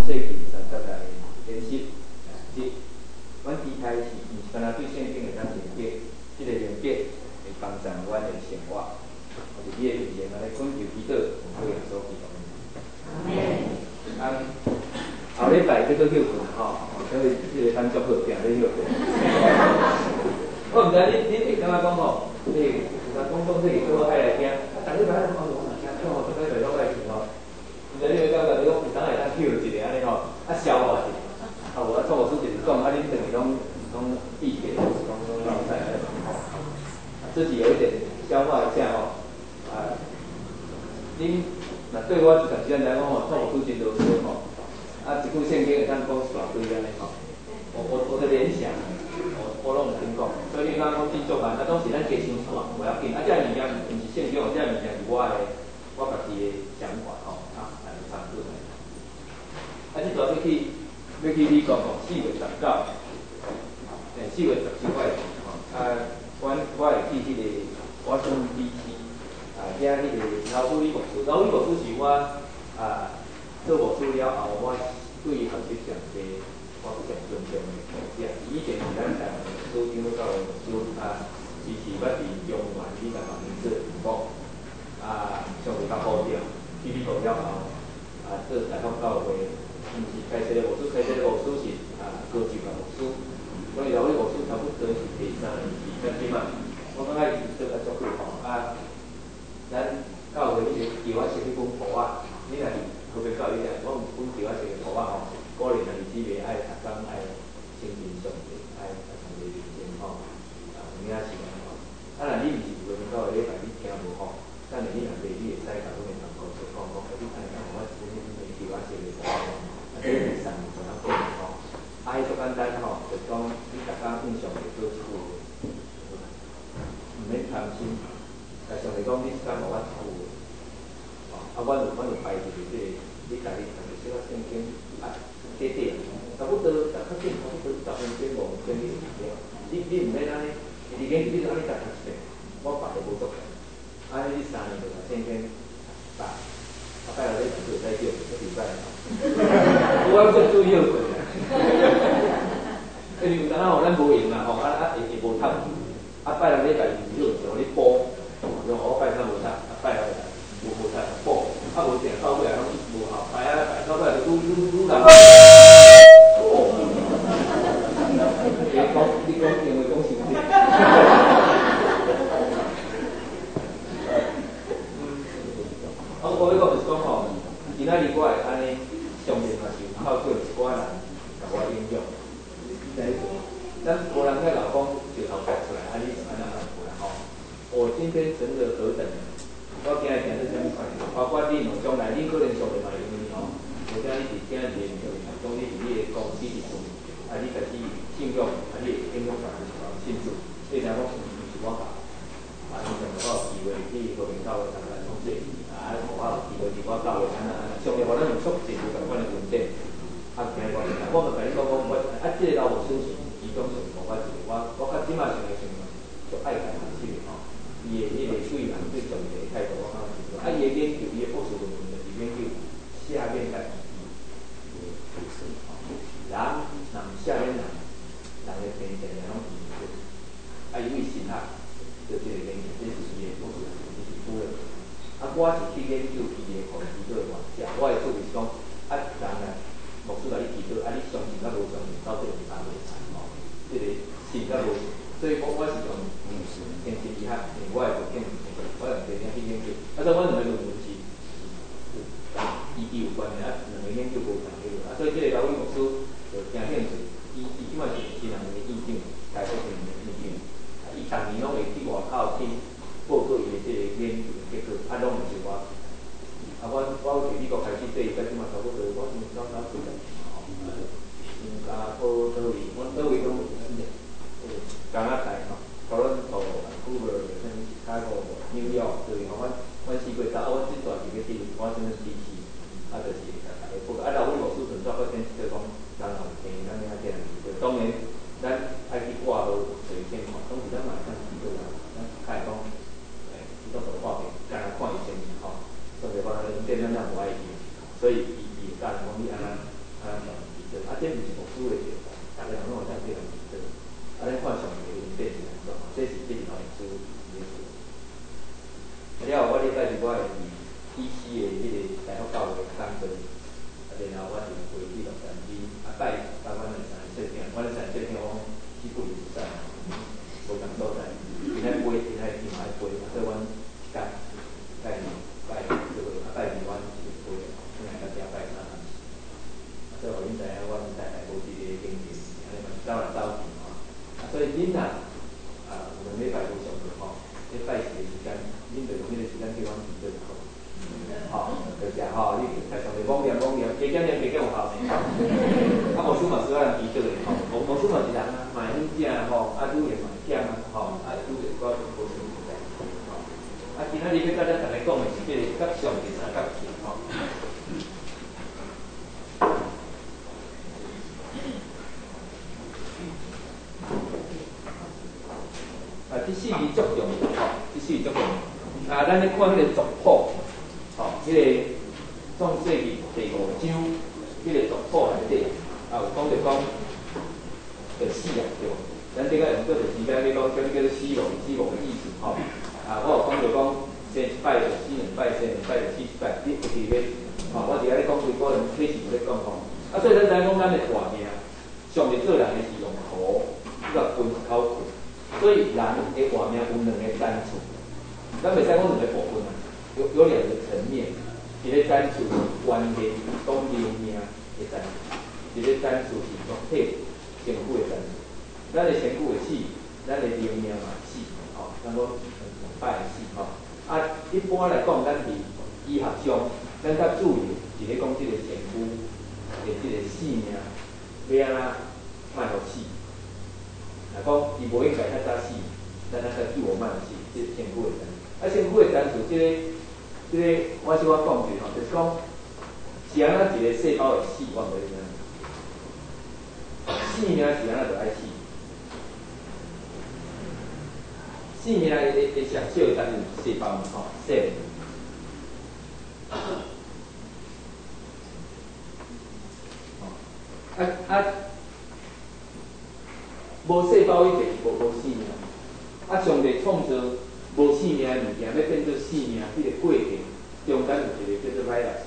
世纪30来连续即阮期待是毋是干那对圣经会当连结，即个连结会帮助阮的生活。我是你的面前，安尼恳求祈祷，奉耶稣基督的名。后礼拜叫做休困吼，所以即个工作好，定咧休困。我毋知你会感觉讲吼，有人讲这个课爱来听，逐礼拜爱讲我听吼，逐礼拜拢爱听吼。毋知你会感觉你讲有当会当休一个安尼吼，消化一下。无创无师就是讲，恁等于拢闭嘴，拢老在安尼吼，自己有一点消化一下吼。恁若对我一段时间来讲吼，创无师真啰嗦吼，一句圣经会当讲一大堆安尼吼。我的联想，我拢有听讲，所以你讲我真足慢，拢是咱加想错，袂要紧。这物件毋是圣经，这物件是我家己的想法吼，差不多。即段要去美国吼，4月19，4月17我会去吼。我会去迄个我选 DC， 遐迄个老虎理牧师，老虎理牧师是我做牧师了后，我对学习上济，我非常尊重的牧师。以前是咱台湾的首长教会牧师，时时捌伫中原去甲民做传播，上是较好调。去美国了后，做台北教会。毋是开设的牧师，开设的牧师是高级的牧师，所以老虎牧师差不多是第3年级，但起码我感觉伊做得足好吼。咱教会迄个叫我写迄本图仔，你若是特别教育咧，我有一本叫我写的图仔吼，鼓励咱日子袂爱逐工爱亲近上帝，爱常常认真吼，有影是安尼吼。若你毋是有个教会礼拜你听无吼，等下你若袂，你会使甲阮的同工说讲，你安尼讲，我一本叫我写的图仔吼。这是上面怎样讲吼？迄足简单吼，就是讲你逐工印象会做一句话，毋免贪心。但上帝讲你敢无我一句话，阮有排一个即个，你家己小可圣经短差不多10分钟15分钟你就了。你毋免安尼，一研究你就安尼逐一遍，我别个无足。安尼你3年就把圣经读。拜六礼拜就会使叫，礼拜我最注意休困啦。因为有当啊，咱无闲嘛吼，会无读。拜六礼拜是休就你补，用我拜三无读，拜六无读补，无定到尾拢无效，拜到尾就愈难。你讲因为讲是毋是？我要讲就是讲吼，今仔日我会安尼，上面嘛是有透过一寡人甲我影响。咱无人在老公就头摆出来，你就安那无啦吼。我今天真的何等，我今日听是啥物款？包括你吼，将来你可能上面嘛会用哩吼。或者你是今日面对，讲你是你的公司是做，你家己信用，你会影响大家信主。所以讲毋是我教，你上我有机会去和平教会参加讲这。我有机会伫我教会安上面我咱有促进有相关的文件，听我听，我就甲你讲我即个老牧师是其中上无我一个，我较即马上来想就爱家牧师吼，伊的迄个对人对上帝的态度，我感觉是伊的研究，伊的博士论文就是研究下面甲伊特色吼，人下面人的天性拢是伊为神学就这个研究，这是伊的博士论文，就是主要。我是去研究伊的互祈祷的原则。我的做是讲，人啊，牧师甲你祈祷，你相信甲无相信，到底有啥袂差吼？即个信甲无信，所以我是用天心理学，因为我会做研究，我用这点去研究。所以我两个论文是有关的，两个研究无同个。所以这个老李牧师就真兴趣，伊即摆是新人的院长，台北新人的院长，伊逐年拢会去外口去。报告伊的即个研究的结果，拢毋是我。我伫美国开始做，伊甲即马差不多，我从1940年吼，新加坡倒位，我倒位拢加拿大吼，多伦多、Vancouver、Chicago、New York，就是讲阮4过走，我即段是要去我什么 DC，就是大家报告。老李牧师纯粹发展就是讲，人后听咱遐听，当然咱爱去挂号随便看，当时咱嘛会当去做啦，咱较会讲。都手画面，干来看伊先吼，所以我人电咱无爱去，所以伊会教人讲你安那这毋是无输的着，大家拢有当对人认真，咱看上面的变是安怎，这是后面输的事。了后我礼拜日我会伫EC的迄个大学教育当中，然后我就回去洛杉矶，拜阮的三个设定，阮的三个设定我去不离不散，无共所在，今仔飞，今仔去嘛爱飞，所以阮拜二阮就飞，今仔到遮拜三。所以互恁知影，阮大概无一个经济，安尼嘛走来走去吼。所以恁若有两礼拜无上课吼，你拜四个时间，恁就用迄个时间叫阮去做课。吼，就是吼，你台上面网念，加减有效呢。无书嘛是我人记做的吼，无书嘛是人啊，嘛会正吼，愈会嘛忝啊，吼，愈会我无书的。吼，今仔日要甲大家讲的是即个甲上第三角形吼。这四字足重要吼，这四字足重要。咱咧看迄个族谱，吼，迄个创世纪第5章，迄个族谱内底，有讲着讲，着死啊，对无？咱顶下用过着时间咧讲，叫死亡的意思吼。我有讲着讲，生一摆就死2摆，生2摆就死1摆，你有伫咧，吼，我伫遐咧讲规个人启示咧讲吼。所以咱知影讲咱的活命，上帝做人的是用土，甲分一口气。所以人的活命有2个单处，咱袂使讲2个部分啊，有2个层面。一个单处是关键讲流命的单处，一个单处是肉体身躯的单处。咱的身躯会死，咱的流命嘛死，吼，咱讲2摆会死吼。一般来讲，咱伫医学上，咱较注意是咧讲即个身躯的即个死命，要安怎莫互死。若讲伊无应该较早死，咱较自我慢死，即个身躯的单处。身躯的单处，即个我小可讲一句吼，就是讲是安怎一个细胞会死，我袂知影。生命是安怎就爱死？生命会上少的单位是细胞嘛，吼，cell。无细胞以前是无生命，上帝创造无生命的物件，要变做生命，迄个过程中间有一个叫做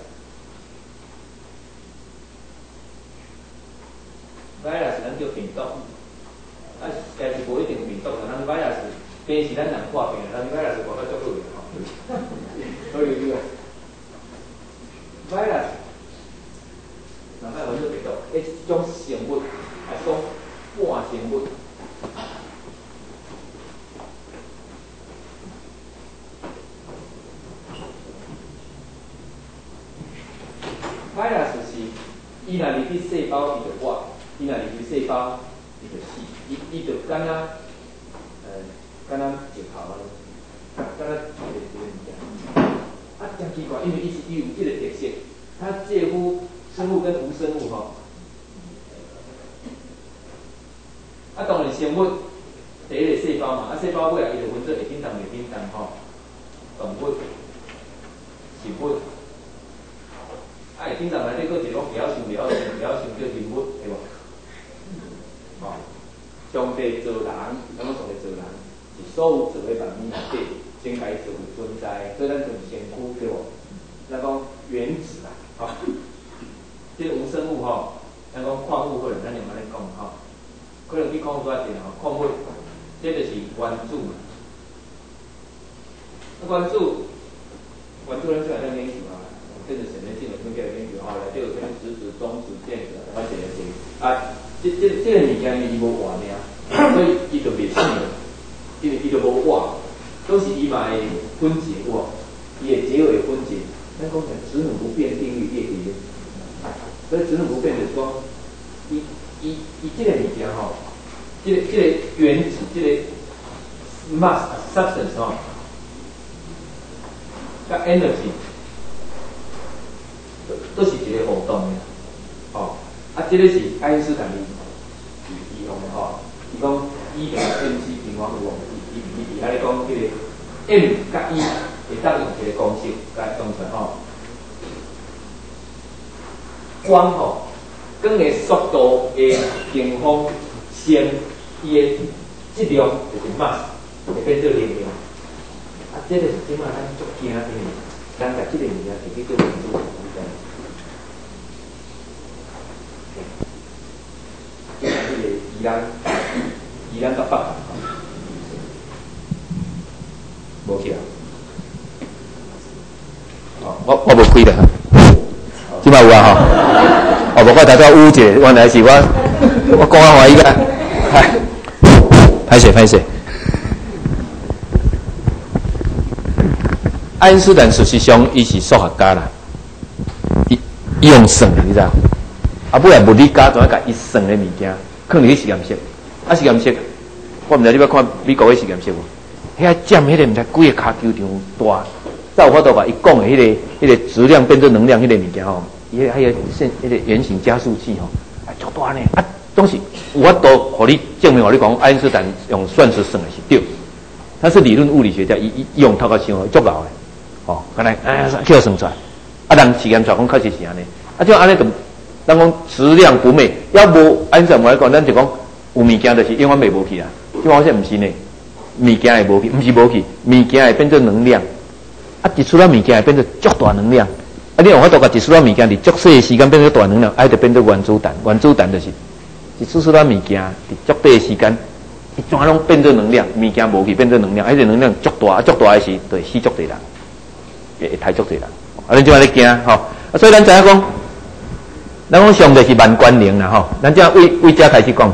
virus，virus 咱叫病毒，但是无一定病毒，咱 virus 病是咱人看病，咱 virus 看到足久的吼，所以你virus， 咱莫讲做病毒，一种生物，还讲半生物。virus 是伊若入去细胞，伊就活；伊若入去细胞，伊就死。伊就敢若石头啊，敢若一个物件。真奇怪，因为伊有即个特色，它介乎生物跟无生物吼。当然生物第一个细胞嘛，细胞尾啊，伊就分做会叮当、袂叮当吼，动物、植物。会叮当内底佫一种表象叫人物，对无？吼，上帝造人，咱讲上帝造人，是所有造的万物内底先该造的存在，所以咱就是身躯，对无？咱讲原子啦，吼，即个无生物吼，咱讲矿物可能咱用安尼讲吼。可能去看出来点吼，矿物，这就是原子嘛。原子咱出来咱研究啊，跟着显微镜的分别研究吼，内底有分质子、中子、电子，我一个一个。这个物件伊无活命，所以伊就袂死了，因为伊就无活，都是伊嘛会分解有无？伊会结尾分解。咱讲质能不变定律列题，所以质能不变就是讲，伊这个物件吼，这个原子，这个 mass substance 吼，甲 energy 都是一个互动的，吼。这个是爱因斯坦伊用的吼，伊讲 E 等于 mc 平方有无？伊喺咧讲迄个 m 甲 E 会当用一个公式来用出吼，光吼。甲光的速度的平方乘伊的质量就是 mass， 会变做能量。啊，这个是即马咱足惊的，咱把这个物件摕去做研究，这个宜兰甲北韩，无去啊。我无开的，即摆有啊吼。无我头拄有一个，原来是我讲啊欢喜个，歹势。爱因斯坦事实上伊是数学家啦，伊用算的，你知道？啊，尾来物理家怎样甲伊算的物件，放入去实验室，啊实验室，我毋知你捌看美国的实验室无？遐占迄个毋知几个骹球场大。在有法度把伊讲的迄个质量变成能量迄个物件吼，伊还有迄个圆形加速器吼，足大呢啊！东西有法度，互你证明，互你讲爱因斯坦用算式算的是对，他是理论物理学家，伊用头壳想足老的，吼，看来叫算出来，啊，人实验出来讲确实是安尼，啊，就安尼就，咱讲质量不灭，要无爱因斯坦来讲，咱就讲有物件就是永远袂无去啦，就发现毋是呢，物件会无去，毋是无去，物件会变做能量。啊，一出来物件会变做足大能量。啊，你用法度甲一出来物件伫足细的时间变做大能量，就变做原子弹。原子弹就是一出来物件伫足短的时间，伊全拢变做能量，物件无去变做能量，迄个能量足大，足大的时就会死足侪人，会杀足侪人。啊，咱即摆咧惊吼，啊，所以咱知影讲，咱讲上帝是万关灵啦吼，咱即摆为遮开始讲，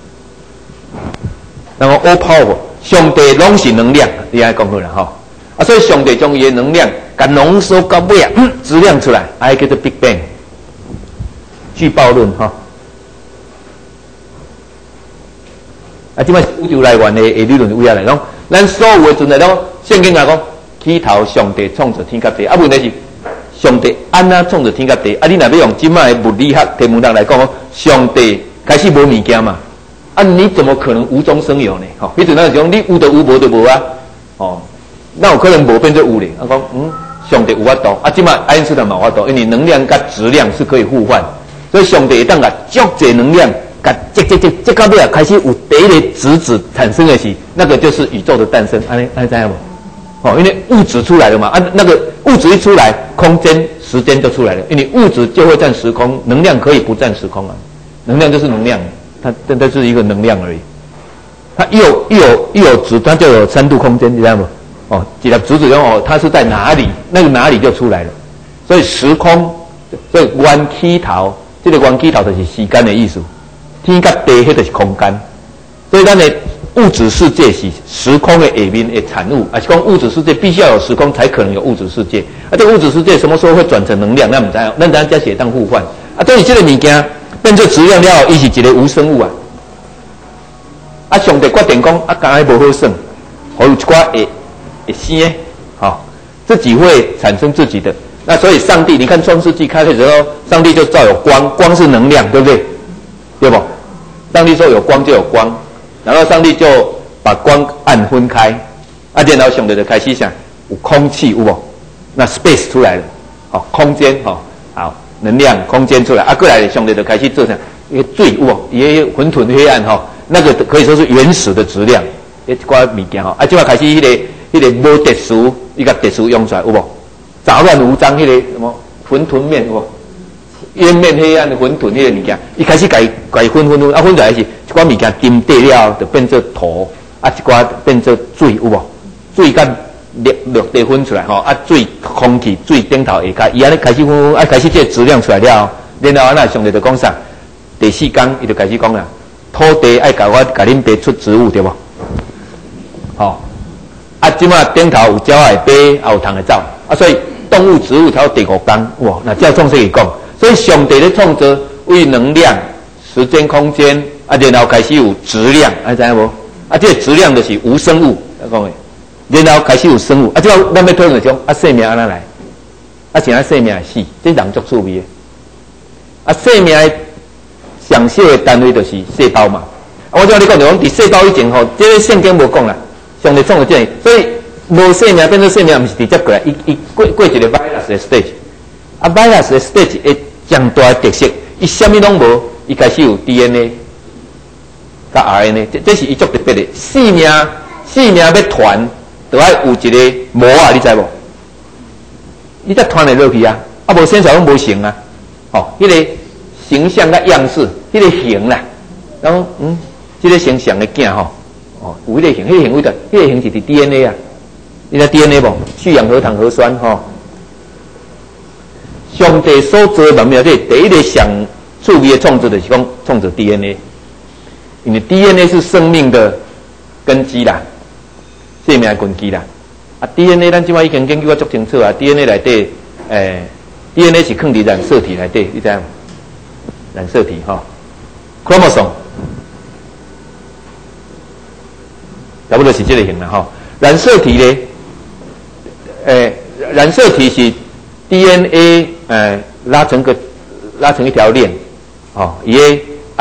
咱讲 all power， 上帝拢是能量，你安讲好啦吼。啊，所以上帝将伊的能量甲浓缩到尾啊，质量出来，叫做 Big Bang 巨爆论哈。啊，即摆宇宙来源的理论为啥来讲？咱所有的存在，咱圣经来讲，起头上帝创造天甲地，啊，问题是上帝安怎创造天甲地？啊，你若要用即摆的物理学天文学来讲，上帝开始无物件嘛，啊，你怎么可能无中生有呢？吼，迄阵咱就讲你有就有，无就无啊，哦。那有可能无变做有咧？我讲上帝有法度，啊，即马爱因斯坦嘛有法度，因为能量甲质量是可以互换，所以上帝会当甲足侪能量，甲这到尾啊开始有第一个质子产生的时，那个就是宇宙的诞生，安尼知影无？哦，因为物质出来了嘛，啊，那个物质一出来，空间、时间就出来了，因为物质就会占时空，能量可以不占时空啊，能量就是能量，它是一个能量而已，它一有质，它就有3度空间，你知道吗？哦，一粒质子用它是在哪里？那个哪里就出来了。所以时空，所以原起头，这个原起头就是时间的意思。天甲地迄就是空间。所以咱的物质世界是时空的下面的产物，是讲物质世界必须要有时空才可能有物质世界。啊，这个物质世界什么时候会转成能量？咱唔知，咱才是会当互换。啊，所以这个物件变做质量了后，伊是一个无生物啊。啊，上帝决定讲啊，敢若无好算，互有一寡会生，好，自己会产生自己的。那所以上帝，你看创世纪开始的时候，上帝就造有光，光是能量，对不对？对不？上帝说有光就有光，然后上帝就把光暗分开，啊，然后上帝就开始想有空气，有无？那 space 出来了，好，空间，好，能量空间出来，啊，过来上帝就开始做啥？一个水，有无？也混沌黑暗，那个可以说是原始的质量，一寡物件，啊，就要开始迄个无特殊，伊甲特殊用出来有无？杂乱无章，迄个什么混沌面有无？渊面黑暗的混沌迄个物件，伊开始改分，啊，分出来是一寡物件沉底了，就变做土，啊，一寡变做水有无？水甲落地分出来啊，水空气水顶头下骹，伊安尼开始分，啊，开始这个质量出来了，然后那上帝就讲啥？第4天伊就开始讲啦，土地爱甲恁培出植物对无？好。啊，即马顶头有鸟会飞，也有虫会走，啊，所以动物、植物才有第5天。哇，那照创世纪讲，所以上帝咧创造为能量、时间、空间，啊，然后开始有质量，知影无？啊，这个质量就是无生物，讲诶，然后开始有生物，啊，即个咱要讨论种，啊，生命安怎来？啊，是安生命会死，这人足趣味诶。啊，生命的上小的单位就是细胞嘛。啊，我即马你讲就讲，伫细胞以前这个圣经无讲啦。上帝创造这样，所以无生命变做生命，不是直接过来，伊过一个 virus 的 stage， 啊 virus 的 stage 会上大的特色， 伊什么拢无，伊开始有 DNA 甲 RNA， 这是伊足特别的。生命要传，就要有一个模啊，你知无？你才传得落去啊，啊无生出拢无成啊，哦，迄个形象甲样式，迄个形啦，然后这个形象的囝吼，哦，有迄个形，迄个形为着，迄个形是伫 DNA 啊，你知 DNA 无？去氧核糖核酸吼。上帝所做万物这第一个上注意的创造就是讲创造 DNA， 因为 DNA 是生命的根基啦，生命的根基啦。啊 ，DNA 咱即摆已经研究得足清楚啊 ，DNA 内底，DNA 是放伫染色体内底，你知影？染色体吼 ，chromosome， 差不多是这个型啦吼。染色体咧，染色体是 DNA 拉成一条链，哦，伊个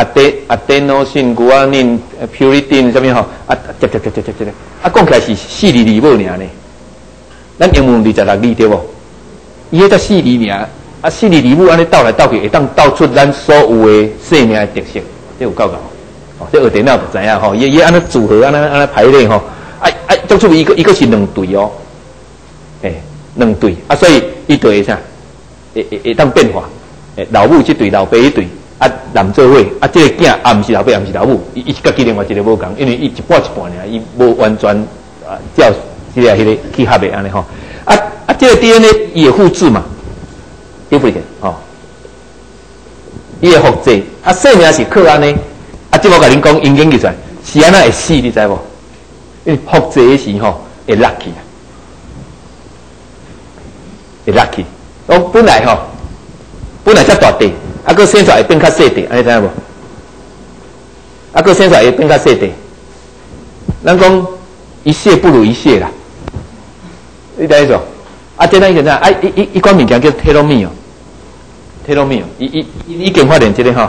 adenosine、guanine、pyridine 什么吼，接，啊，讲起来是4字母尔呢。咱英文26字对无？伊迄才4字尔，啊，4字母安尼斗来斗去，会当斗出咱所有的生命的特色，这有够够。哦，这学电脑就知影吼，伊安尼组合，安尼排列吼，做出一个是2对哦，2对，啊，所以伊对啥？会当变化，老母这对，老爸迄对，啊，男做伙，啊，这个囝啊，毋是老爸，也毋是老母，伊家己另外一个无共，因为伊一半尔，伊无完全照迄个去合的安尼吼，这个 DNA 也复制嘛，对不对？吼，伊会复制，啊，生命是靠安尼，啊，即我甲恁讲，因研究出来是安那会死，你知无？因为复制的时候会落去，会落去。本来才大地，啊，佮生出来会变较细地，安尼知影无？啊，佮生出来会变较细地。咱讲一蟹不如一蟹啦，你知意思？啊，这咱现在一款物件叫 telomere， 伊已经发现这个吼，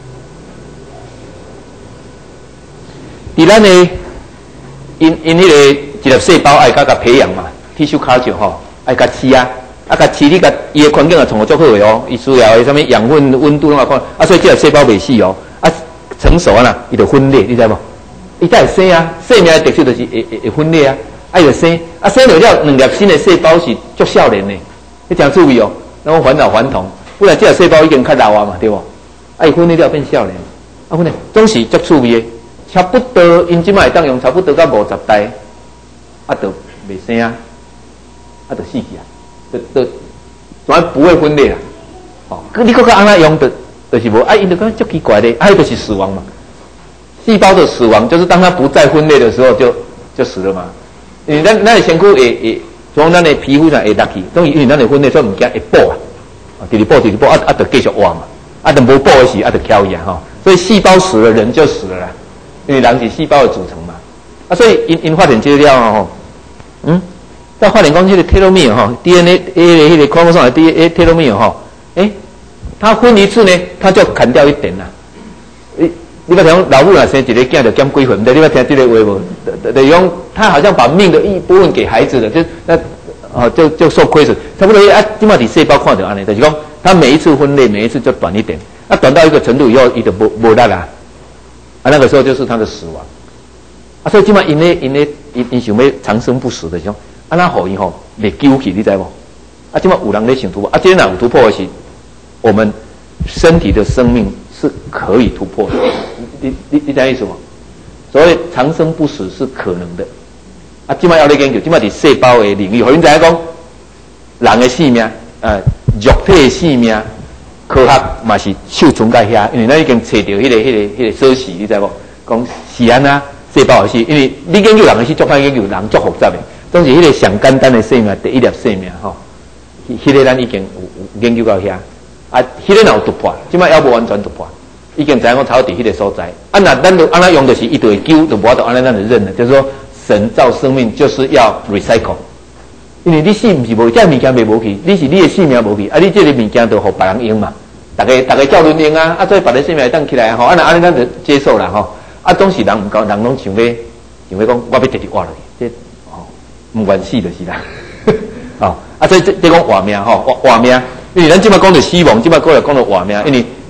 伫咱的因迄个一粒细胞爱甲培养嘛 ，tissue culture 吼，爱甲饲啊。啊，甲饲你甲伊的环境也创造足好的哦，伊需要的什么养分、温度拢看，啊，所以这个细胞袂死哦，啊，成熟啊啦，伊就分裂，你知无？伊才会生啊，生命的特色就是会分裂啊，啊，伊就生，啊，生了2粒新的细胞是足少年的，你真注意哦，然后返老还童，不然这个细胞已经较老啊嘛，对无？啊，伊分裂了变少年，啊，分裂总是足趣味的，差不多因即摆会当用差不多到50代，啊，就袂生啊，啊，就死去啊。全不会分裂啦，哦，你搁安那用就是无，因就讲足奇怪的，迄就是死亡嘛。细胞的死亡就是当它不再分裂的时候就死了嘛。因为咱的身躯会从咱的皮肤上会落去，等于因为咱的分裂所以物件会补啊，直直补啊，就继续活嘛，啊，就无补的时啊，就翘去啊，吼。所以细胞死了，人就死了啦，因为人是细胞的组成嘛，啊，所以因发现这个了吼，到发现讲这个 telomere 哈 ，DNA 迄个 chromosome 的 DNA telomere 哈，它分一次呢，它就砍掉一点啦。你捌听老母若生一个囝就减几分，你捌听这个话无？就用它好像把命的一部分给孩子了，就受亏损。差不多啊，今嘛伫细胞看到安尼，就是讲它每一次分裂，每一次就短一点，那短到一个程度以后，伊就无力啦，啊，那个时候就是它的死亡。啊，所以今嘛因想要长生不死的种。啊，那互伊吼袂揪起，你知无？啊，即马有人咧想突破，啊，这若有突破的是，我们身体的生命是可以突破的。你知意思无？所谓长生不死是可能的。啊，即马要咧研究，即马伫细胞的领域，互恁知影讲，人的性命，肉体的性命，科学嘛是手存在遐，因为咱已经找到迄个锁匙，你知无？讲是安那细胞的是，因为你研究人的是足歹研究，人足复杂的。总是迄个上简单的生命，第一粒生命吼，迄个咱已经有研究到遐，啊，迄个若有突破，即摆还无完全突破，已经知影讲差不多伫迄个所在。啊，那咱就安那用的是伊就会揪，就无法度安那咱就认了，就是说神造生命就是要 recycle， 因为你死毋是无，这物件袂无去，你是你的性命无去，啊，你这个物件就互别人用嘛，大家照轮用啊，啊，所以别个生命会当起来吼，啊，那安尼咱就接受啦吼，啊，总是人毋够，人拢想要讲，我要直直活落去，这。唔愿死就是啦，哦，啊，所以这讲活命吼，活命，因为咱即摆讲到死亡，即摆过来讲到活命，因为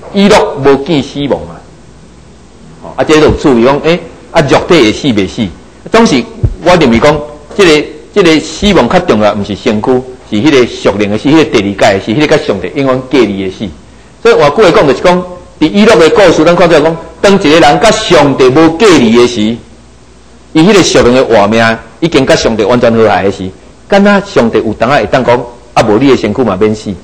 伊洛无见死亡嘛，啊，这种注意讲，肉体会死袂死？总是我认为讲，这个死亡较重要，毋是身躯，是迄个属灵的死，迄个第二界是迄个甲上帝永远隔离的死。所以换句话讲，就是讲，伫伊洛的故事，咱看出来讲，当一个人甲上帝无隔离的时，伊迄个属灵的活命已经甲上帝完全和谐的时，敢若上帝有当会当讲，啊无你的身躯嘛免死。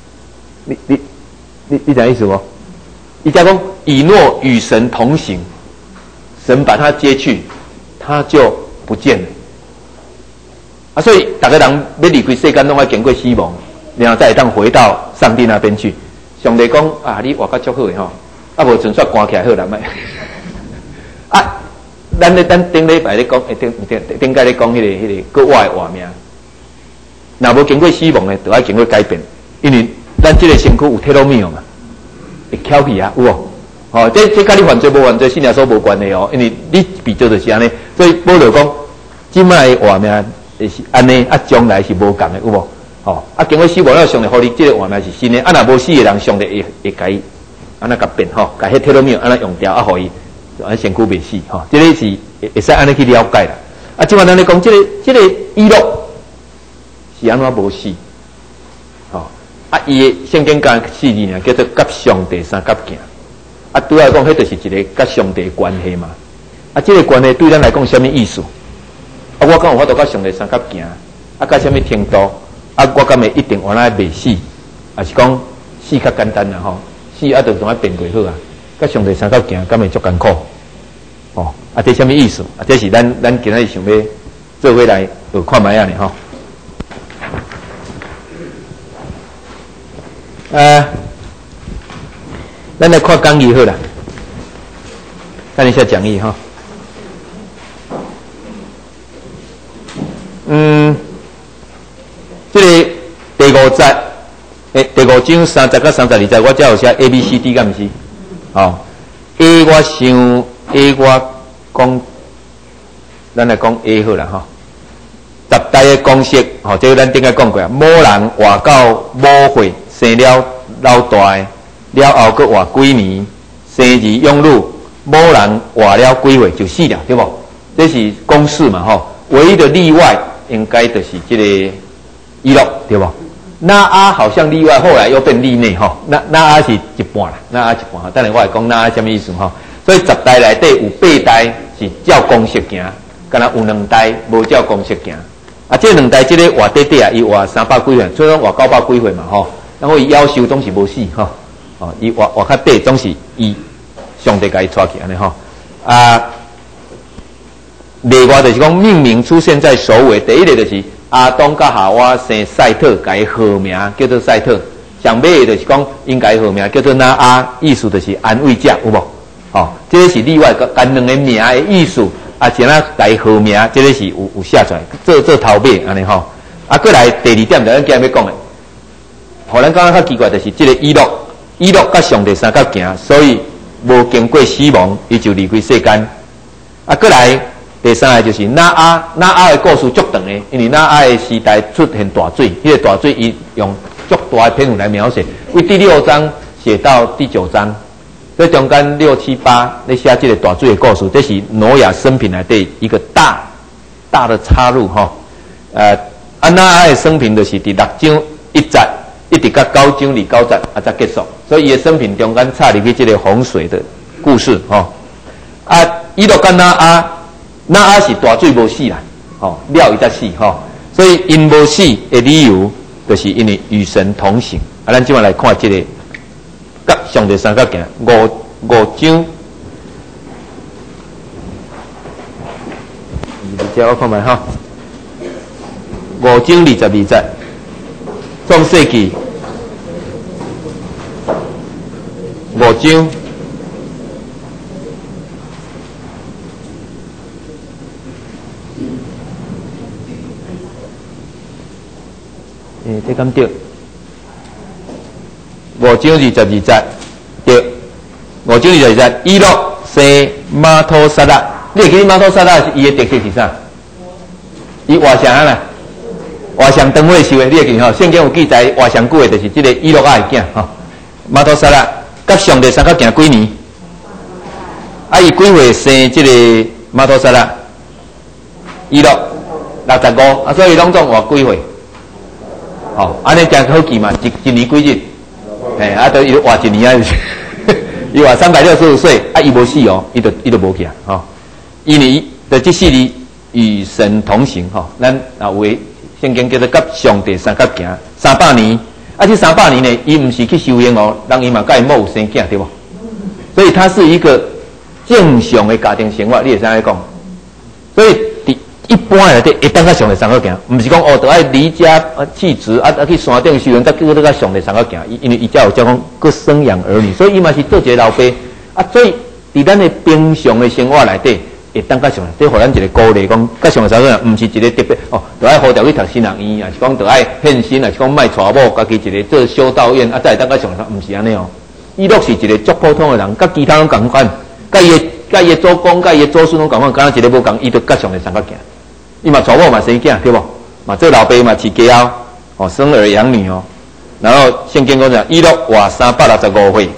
你讲意思无？伊讲以诺与神同行，神把他接去，他就不见了。啊，所以大家人要离开世间，拢要经过死亡，然后再会当回到上帝那边去。上帝讲啊，你活较足好诶吼，啊无纯粹关起来好啦咪。啊，咱顶礼拜咧讲，顶个咧讲迄个国外活命，若无经过死亡咧，就要经过改变，因为咱这个身躯有铁路命嘛，会翘起啊，有无？哦，这甲你犯罪无犯罪，信仰所无关系哦，因为你比较就是安尼，所以保罗讲，即摆活命是安尼，啊将来是无共的，有无？哦，啊，经过死亡了，上帝互你这个活命是新的，啊，若无死的人，上帝会甲伊安那甲变吼，甲迄铁路命安那用掉，啊，互伊就安身躯袂死吼，这个是会使安尼去了解啦。啊，即摆咱咧讲，这个伊洛是安怎无死？吼，啊，伊的圣经讲4字呢，叫做甲上帝三角行。啊，对我来讲，迄就是一个甲上帝的关系嘛。啊，这个关系对咱来讲什么意思？啊，我讲有法度甲上帝三角行，啊，甲什么程度？啊，我敢会一定原来袂死，啊是讲死较简单啦吼，死啊就从啊变过好啊。甲上帝三角行，敢会足艰苦？哦，啊，这什么意思？啊，这是咱今仔日想要做伙来看卖啊呢吼。咱来看讲义好啦，看一下讲义哈。这个第5节，第5章30到32节，我只有写 A、B、C、D， 敢毋是？哦 ，A 我想 A 我讲，咱来讲 A 好啦哈。10大的公式，吼，这个咱顶下讲过啊。某人活到某岁，生了老大的，了后佫活几年，生儿养女，某人活了几岁就死了，对不？这是公式嘛，吼。唯一的例外应该就是这个伊洛，对不？那阿好像例外，后来又变例内，吼。那阿是一半啦，那阿一半。当然我来讲那阿什么意思，吼。所以10代内底有8代是照公式行，敢若有2代无照公式行。啊，这2代这个活短短啊，伊活300几岁，所以讲活900几岁嘛，吼。然后伊夭寿总是无死，吼。哦，伊活较短总是伊上帝甲伊带去安尼，吼。啊。例外就是讲命名出现在首尾，第一个就是阿当甲夏娃生赛特，甲伊号名叫做赛特。上尾的就是讲应该号名叫做那阿，意思就是安慰者，有无？哦，这个是例外，干两个名的意思，啊，先啊甲伊号名，这个是有写出来，做头尾安尼吼。啊，过来第2点就咱今日要讲的，互咱感觉较奇怪就是这个伊洛甲上帝三角行，所以无经过死亡，伊就离开世间。啊，过来。第3个就是那阿的故事足长的，因为那阿的时代出现大水，迄个大水伊用足大的篇幅来描写，为第6章写到第9章，所以中间6、7、8咧写这个大水的故事，这是挪亚生平内底一个大的插入吼。那阿的生平就是第6章1节一直到9章29节啊才结束，所以伊的生平中间插入去这个洪水的故事吼。啊，伊就跟那阿是大水无死啦，吼，了伊才死吼，所以因无死的理由，就是因为与神同行。啊，咱今晚来看这个甲上帝三角行五章，叫我看卖哈，5章22节，创世纪5章。这敢对？5章22节对，5章22节，伊洛生马托萨拉，你会记马托萨拉是伊的特色是啥？伊活上啊啦，活上长岁寿的，你会记吼？圣经有记载活上久的，就是这个伊洛阿的囝吼。马托萨拉甲上帝三角行几年？啊，伊几岁生这个马托萨拉？伊落65，啊，所以拢总活几岁？哦，安尼真好记嘛，一年几日？啊，都伊活一年啊，伊活365岁，啊，伊无死哦，伊就无去啊，吼。因为就这4字与神同行，吼，咱有为圣经叫做甲上帝三角行300年，啊，这300年呢，伊毋是去修行哦，人伊嘛甲伊某有生囝对无？所以他是一个正常的家庭生活，你会使来讲。所以一般来说，会当甲上帝三角行，毋是讲哦，着爱离家弃职啊去山顶修行，再叫甲上帝三角行，因为伊才有叫讲佮生养儿女，所以伊嘛是做一个老爸啊。所以伫咱的平常的生活内底，会当甲上帝，这互咱一个鼓励，讲甲上帝三角行，毋是一个特别哦，着爱好调去读新学院，啊是讲着爱献身，啊是讲卖娶某，家己一个做修道院，啊才会当甲上帝，毋是安尼哦。伊落是一个足普通的人，甲其他人共款，甲伊的祖公、甲伊的祖孙拢共款，敢若一个无共，伊就甲上帝三角行。伊嘛娶某嘛生囝对不？嘛做老爸嘛饲家哦，生儿养女哦。然后圣经讲讲，伊落活365岁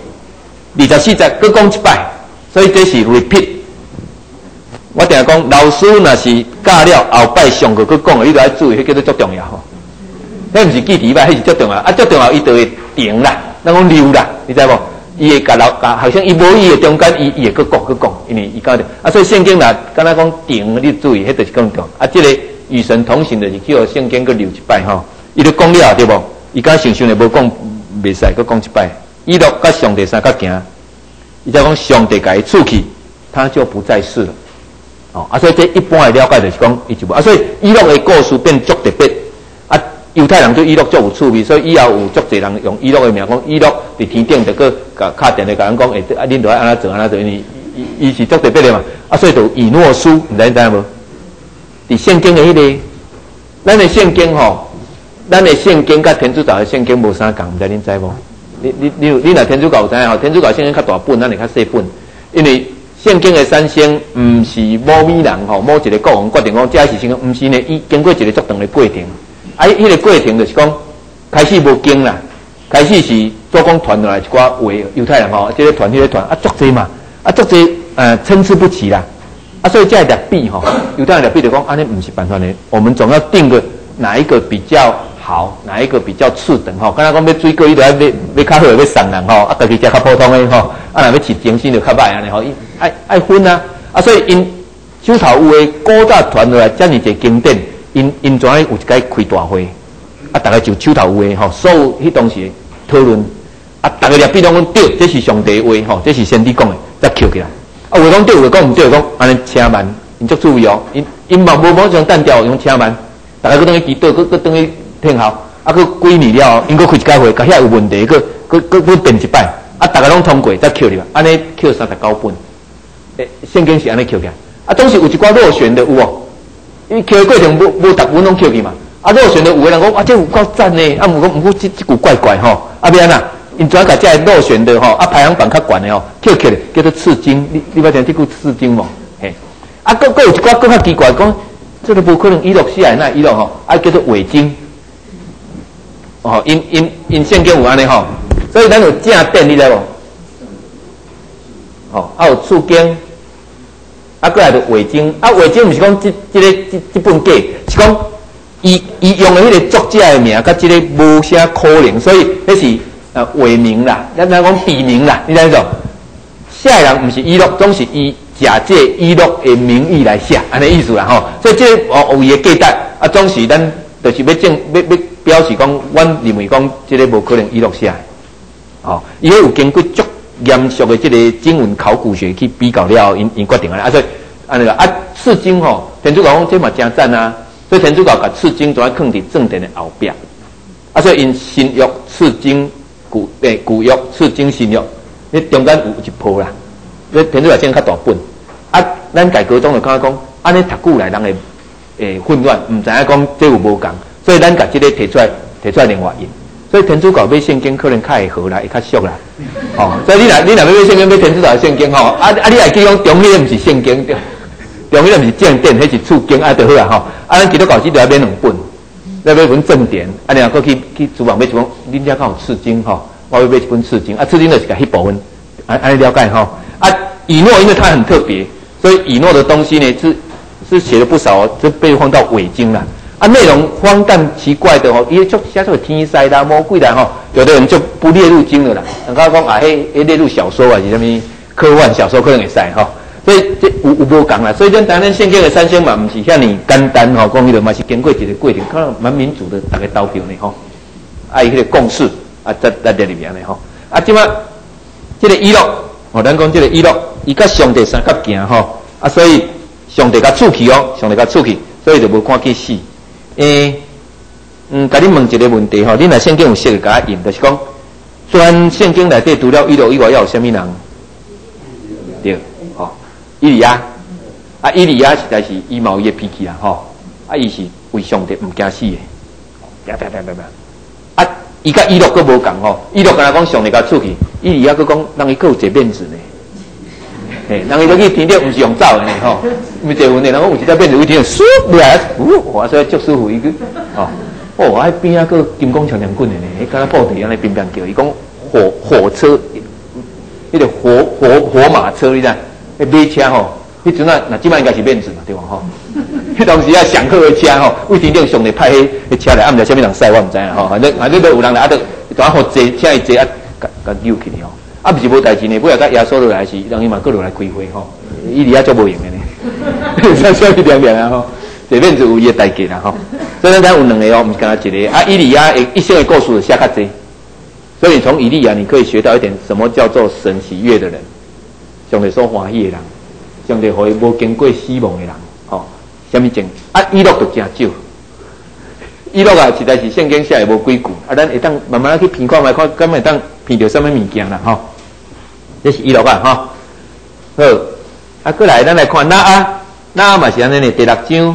，24节佮讲一摆，所以这是 repeat。我定讲老师若是教了后摆上课佮讲的，你都要注意，迄叫做足重要吼。迄毋是记题摆，迄是足重要。啊，足重要伊就会停啦，咱讲溜啦，你知无？伊会甲好像伊无伊的中间，伊会佮讲，因为伊讲着啊，所以圣经若敢若讲停，你注意，迄就是讲重啊。这个与神同行就是叫圣经佮留一摆吼，伊就讲了对无？伊敢想的无讲袂使，佮讲一摆。伊落甲上帝三角行，伊才讲上帝甲伊出去，他就不再是了。哦啊，所以这一般的了解就是讲伊就无啊，所以伊落的故事变足特别。犹太人对伊洛足有趣味，所以以后有足侪人用伊洛的名讲，伊洛伫天顶就去甲敲电来甲人讲，啊，恁著爱安怎做安怎做，因为伊是足特别的嘛。啊，所以就以诺书，你知无？伫圣经的迄个，咱的圣经吼，咱的圣经甲天主教的圣经无啥共，毋知恁知无？你若天主教有知影吼？天主教圣经较大本，咱会较细本，因为圣经的产生毋是某米人吼，某一个国王决定讲这是圣经，毋是呢，伊经过一个足长的过程。啊，迄个过程就是讲，开始无经啦，开始是做工传落来一寡话，犹太人吼，这个传迄个传，啊，足济嘛，啊，足济参差不齐啦，啊，所以这个律比吼，犹太人律比就讲，安尼毋是办法呢，我们总要定个哪一个比较好，哪一个比较次等吼，敢若讲要水果，伊就要较好要送人吼，啊，家己食较普通的吼，啊，若要饲精神就较歹安尼吼，伊爱分啊，啊，所以因手头有诶古早传落来遮尔一个经典。因怎有一个开大会，啊，大家就手头有诶吼，所有迄当时讨论，啊，大家律比拢讲对，这是上帝话吼，这是先知讲诶，才扣起来。啊，有讲对，有讲毋对，讲安尼请慢，因足注意哦，因嘛无某种单调用请慢，大家搁等于祈祷，搁等于听候，啊，搁几年了，因搁开一家会，甲遐有问题，搁变一摆，啊，大家拢通过才扣入来，安尼扣39本，圣经是安尼扣起来，啊，总是有一寡落选的有哦。因为扣的过程无逐本拢扣去嘛，啊，如果选择有个人讲，啊，这有够赞呢，啊，毋过这句怪怪吼，啊，变啊，因怎甲这落选的吼，啊，排行榜较悬的吼，扣起来叫做刺经，你捌听这句刺经无？嘿，啊，佫有一寡佫较奇怪，讲这个无可能伊落死来那伊落吼，啊，叫做伪经，哦，因圣经有安尼吼，所以咱有正典，你知无？哦，啊，有次经。啊，过来就伪经，啊，伪经毋是讲这本假，是讲伊用的迄个作者的名，甲这个无啥可能，所以迄是伪名啦，咱讲笔名啦，你知影？写的人毋是伊洛，总是伊假借伊洛的名义来写，安尼意思啦吼。所以这有伊的价值，啊，总是咱就是要表示讲，阮认为讲这个无可能伊洛写的，哦，伊有经过足。严肃的这个经文考古学去比较了，因决定啊，所以安尼个啊，刺经吼，天主教讲这嘛真赞啊，所以天主教把刺经就要放伫正殿的后壁，啊，所以因新约刺经古约刺经新约，你中间有一铺啦，你天主教经较大本，啊，咱改革中就感觉讲，安尼读久来人会混乱，唔知影讲这有无共，所以咱把这个提出来另外印。所以天主教买圣经可能较会好啦，会较俗啦。哦，所以你若要买圣经，买天主教的圣经吼，啊你也记讲中迄个毋是圣经，中迄个毋是正典，迄是次经啊就好啦吼。啊，咱基督教只要买2本，要买本正典，啊然后去厨房买一本，恁遮敢有次经吼？ 我要买一本刺经，刺经就是个迄部分，安尼了解吼。以诺因为它很特别，所以以诺的东西呢是写了不少，就被放到伪经了。内容荒诞奇怪的吼，因为就像这个天灾啦、魔鬼啦吼，有的人就不列入经了啦。人家讲列入小说啊，是什么科幻小说可能会使吼。所以这有无讲啦。所以咱台湾宪经的三星嘛，不是遐尼简单吼，讲迄个嘛是经过一个过程，可能蛮民主的，大家投票呢吼，迄个共识在里面呢吼。即摆这个以诺，咱讲这个以诺，伊甲上帝三角行吼，所以上帝甲出去哦，上帝甲出去，所以就无看去死。甲你问一个问题吼，你若圣经有写甲引，就是讲，全圣经内底除了以诺以外，要有啥物人？对，吼，以利亚，以利亚实在是伊毛伊的脾气啦，吼，伊是为上帝唔惊死的，伊甲以诺佫无共吼，以诺敢若讲上帝甲出去，以利亚佫讲，人伊佫有一个面子呢。人伊落去天顶，毋是用走的呢吼，咪这份呢，人讲有一只面子，有一天唰来，哇，所以足舒服伊个，我喺边啊个金光长枪棍的呢，迄敢若布地安尼乒乒叫，伊讲火车，迄个火马车，你知？迄马车吼，迄阵啊，即摆应该是面子嘛，对吧吼？迄当时啊，上好的车吼，为天顶上帝派迄车来，毋知啥物人驶，我毋知啊吼，反正都有人来，就好坐，请伊坐甲扭起吼。毋是无代志呢，尾仔甲耶稣落来是，人伊嘛佫落来开会吼，伊离啊足无用的呢，啥啥物凉啊吼，这面就有伊的代价啦吼。所以咱有两个哦，毋是干一个。以利亚一生的故事写较济，所以从以利亚你可以学到一点什么叫做神喜悦的人，上帝所欢喜的人，上帝互伊无经过死亡的人，吼，啥物情？以诺就真少。以诺啊，实在是圣经写的无几句，咱会当慢慢去评看卖看，敢会当评到什么物件啦吼。这是以诺啊，吼，好，过来，咱来看那嘛是安尼呢？第六章，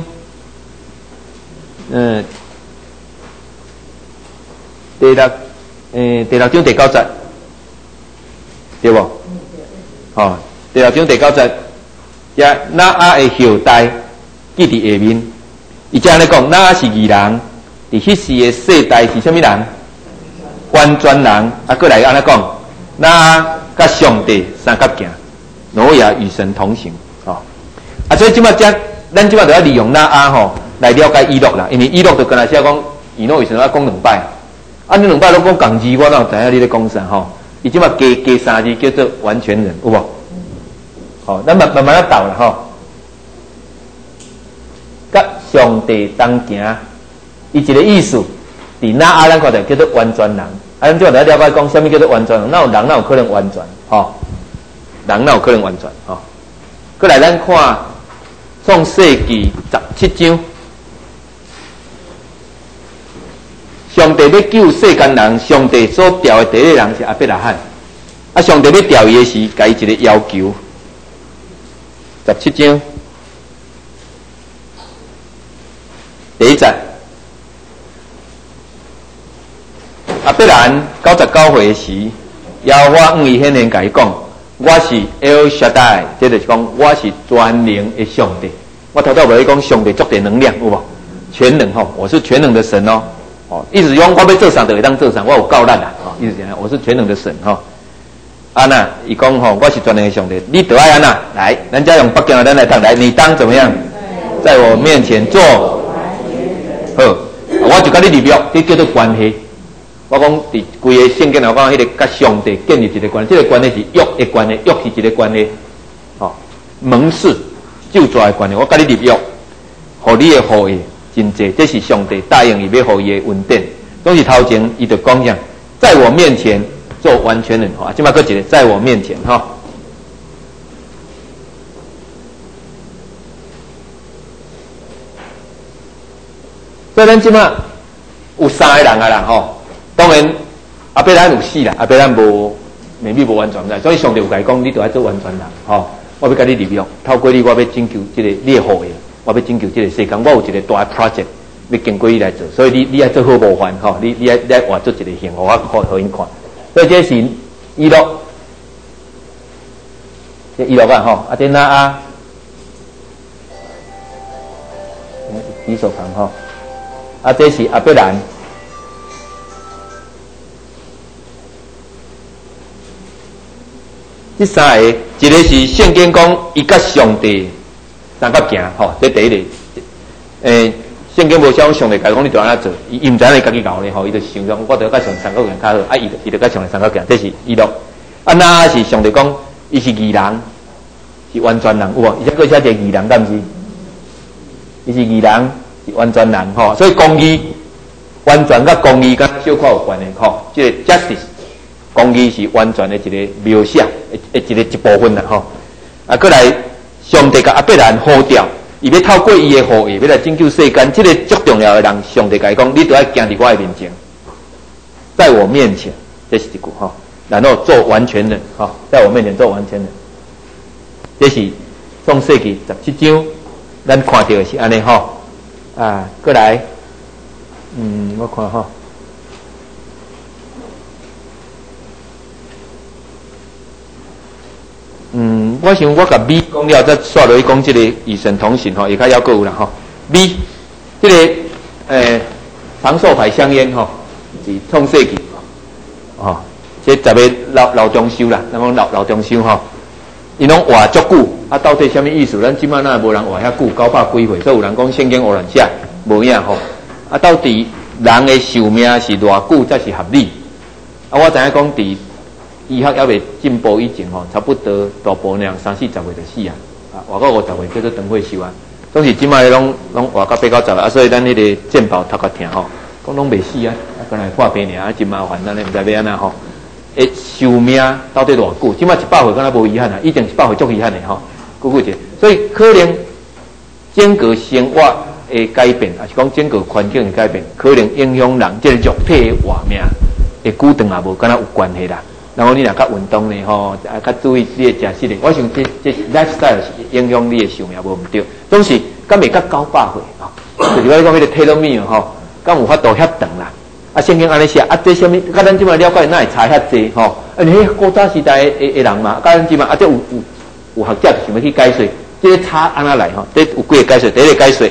第六章第9节，对不？吼，第六章第9节，也那的后代记伫下面，伊这样来讲，那是义人，伫迄时的世代是啥物人？完全人，过来安尼讲，那。甲上帝三角行，挪亚与神同行，吼，所以即摆咱即摆就要利用那吼来了解以诺啦，因为以诺就跟他写讲，以诺与神要讲两摆，你两摆拢讲共字，我哪有知影你咧讲啥吼？伊即摆加三字叫做完全人，有无？好，咱慢慢斗啦吼，甲上帝同行，伊一个意思，伫那咱看到叫做完全人。咱就来了解讲，什么叫做完全？哪有可能完全？吼，人哪有可能完全？吼，过来咱看创世纪17章，上帝要救世间人，上帝所调的第一个人是亚伯拉罕。上帝要调伊的时，甲伊一个要求。17章第1节。亚伯兰99岁时，耶和华向伊显现，甲伊讲：“我是 El Shaddai， 这就是讲我是全能的上帝。我头无咧讲上帝足大能量，有无？全能吼，我是全能的神哦。意思讲我要做啥就会当做啥，我有够力啦。意思讲我是全能的神吼。那伊讲吼，我是全能的上帝，你得爱安那来，人家用北京的咱来读来，你当怎么样，在我面前做好，我就甲你立约，这叫做关系。”我讲伫规个圣经来讲，迄个甲上帝建立一个关系，这个关系是约的关系，约是一个关系，盟誓就抓的关系。我甲你立约，互你的后裔真济，这是上帝答应伊要互伊的恩典。总是头前伊就讲啥，在我面前做完全人，即摆搁一个在我面前哈。所以咱即摆有3个人啊啦吼。当然，阿伯兰有死啦，阿伯兰未必无完全啦，所以上帝有甲伊讲，你著爱做完全人，吼！我要甲你立约，透过你，我要拯救这个你的后裔，我要拯救这个世间，我有一个大 project 要经过你来做，所以你爱做好模范，吼！你爱活出一个幸福，我互因看。所以这是以诺，这以诺啊，吼！这那比手旁吼，这是阿伯兰。 这三个，一个是圣经讲伊甲上帝三角行吼，这第一个。圣经无写上帝甲讲你着安怎做，伊毋知影家己搞咧吼，伊就想讲我着甲上三角行较好，啊伊着甲上帝三角行，这是伊咯。啊那是上帝讲伊是义人，是完全人有无？伊才佫写一个义人，敢毋是？伊是义人，是完全人吼，所以公义完全甲公义甲小可有关的吼，即个 justice。公义是完全的一个描写，一部分啦吼。啊，过来上帝甲亚伯兰呼召，伊要透过伊的呼吁，要来拯救世间。这个最重要的人，上帝甲伊讲，你都要行伫我的面前，在我面前，这是一句吼。然后做完全人吼，在我面前做完全人，这是创世纪17章，咱看到的是安尼吼。啊，过来，我看吼。我想我甲 B 讲了，再刷落去讲这个与神同行吼，也较要够有啦吼。B 这个长寿牌香烟吼，是创世纪哦，这10个老中修啦，咱讲老中修吼，伊拢活足久，啊到底什么意思？咱即摆哪无人活遐久，900几岁，所以有人讲圣经胡乱写，无影吼。啊到底人的寿命是偌久才是合理？啊我知影讲伫医学还未进步以前吼，差不多大部分人30-40岁就死啊，活到50岁叫做长寿啊。总是即摆拢活到8-9十啊，所以咱迄个健保读较疼吼，讲拢未死啊，本来破病尔啊，真麻烦，咱咧毋知要安怎吼。寿命到底偌久？即摆100岁敢若无遗憾啊，以前100岁足遗憾的吼，久者。所以可能整个生活的改变，还是讲整个环境的改变，可能影响人即个肉体的活命会久长也无敢若有关系啦。然后你若较运动呢吼，较注意你的食食的，我想这 lifestyle 是影响你的寿命无毋对。总是敢袂到900岁吼，就是我讲迄个体重米吼，敢有法度遐长啦。啊，圣经安尼写，啊，这什么？甲咱即摆了解，哪会差遐济吼？啊，你迄古早时代的人嘛，甲咱即摆啊，这有学者想要去解说，这个差安怎来吼？这有几个解说？第一个解说，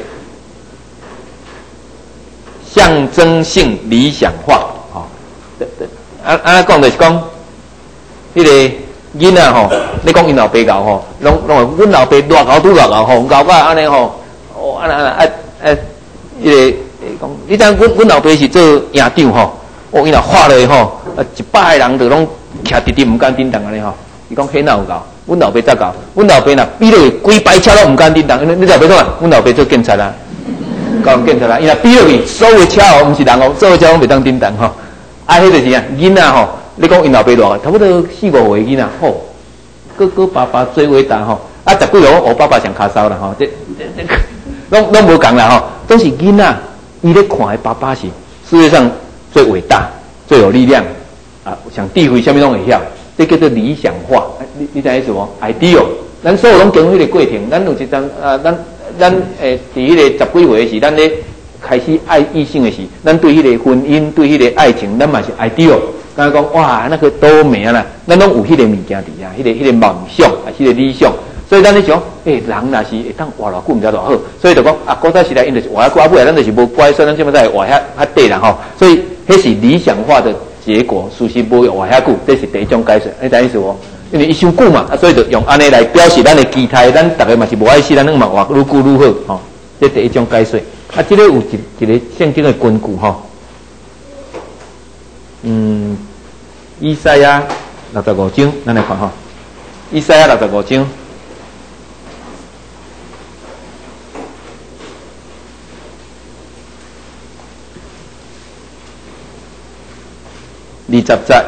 象征性理想化吼。安尼讲就是讲。迄个囡仔吼，你讲因老爸教吼，拢阮老爸偌高拄偌高吼，高到安尼吼，哦迄个讲，你知阮老爸是做营长吼，哦，因若发落吼，100个人就拢徛直直毋敢叮当安尼吼。伊讲迄哪有够？阮老爸则够，阮老爸若比落去规排车拢毋敢叮当，你老爸讲啊？阮老爸做警察啦，搞警察啦，因若比落去所有车哦，毋是人哦，所有车拢袂当叮当吼。啊，迄就是啊，囡仔吼。你讲因老爸偌，差不多4-5岁囡仔吼，个爸爸最伟大吼，啊10几岁我爸爸上卡梢啦吼，这拢无共啦吼，都是囡仔伊咧看的爸爸是世界上最伟大、最有力量啊，像智慧什么拢会晓，这叫做理想化。你知意思无 ？ideal， 咱所有拢经迄个过程，咱有一张咱伫迄个10几岁的时，咱咧开始爱异性的时，咱对迄个婚姻、对迄个爱情，咱嘛是 ideal。刚才讲哇，那个多美啊啦！咱拢有迄个物件伫啊，迄个梦想，还是迄个理想。所以咱咧想，人若是会当活偌久，毋知偌好。所以就讲啊，古早时代因就是活遐久，啊，尾来咱就是无乖，所以咱即摆才会活遐短啦吼。所以迄是理想化的结果，事实无活遐久，这是第一种解释。你知意思无？因为伊伤久嘛，所以就用安尼来表示咱的期待，咱逐个嘛是无爱死，咱嘛活愈久愈好吼。这第一种解释。啊，这个有一个圣经的根据吼。以赛亚65章，咱来看吼。以赛亚65章20节，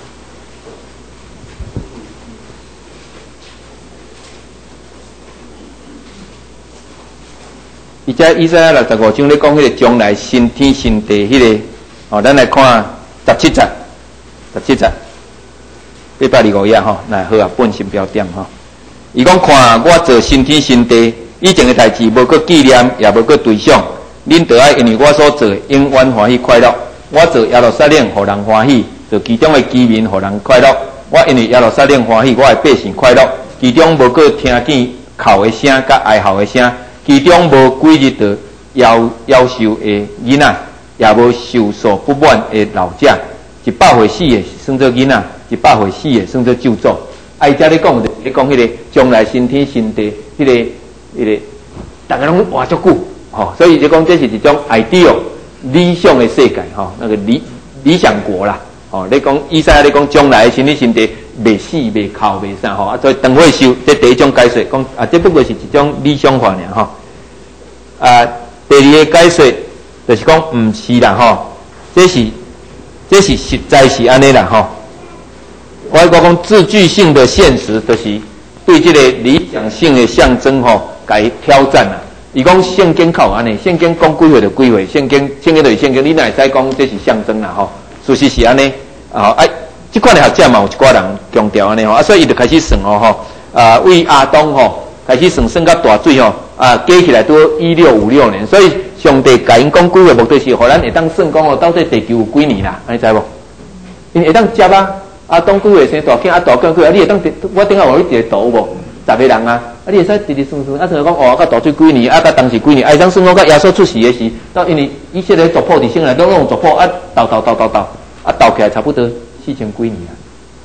以赛亚65章咧讲迄个将来新天新地迄个，哦，咱来看17节。17节825页吼，那好啊，本身标点吼。伊讲看我做新天新地，以前的代志无搁纪念，也无搁追想，恁着爱因为我所做的永远欢喜快乐。我做耶路撒冷，互人欢喜；做其中的居民，互人快乐。我因为耶路撒冷欢喜，我的百姓快乐。其中无搁听见哭的声，甲哀嚎的声；其中无几日着夭寿的囡仔，也无受所不满的老者。100岁死的算做囡仔，100岁死的算做咒诅。 哀家咧讲就是咧讲迄个将来新天新地，迄个，大家拢活足久，吼，所以就讲这是一种 ideal 理想的世界，吼，那个理想国啦，吼，你讲以赛亚咧讲将来新天新地，未死未哭未啥，吼，啊，所以等会修，这第一种解说，讲啊，这不过是一种理想化尔，吼，啊，第二个解说就是讲唔是啦，吼，这是实在是安尼啦，吼。我讲字句性的现实，就是对这个理想性的象征吼，该挑战啦。伊讲圣经靠安尼，圣经讲几岁就几岁，圣经就是圣经，你哪会使讲这是象征啦吼？事实是安尼，这款的学者嘛有一寡人强调安尼吼，所以伊就开始算吼，为亚当吼开始算到大水吼，加起来都1656年，所以上帝甲因讲几岁目的是，互咱会当算讲哦，到底地球有几年啦？安尼知无？因会当接啊。当几岁生大囝，大囝几岁？你会当我顶下有你一个图无？10个人啊，你会使直直算，像讲哦，到大水几年，到当时几年，当算讲到耶稣出世的时，到因为以色列族谱伫先来都用族谱，斗起来差不多4000几年啊。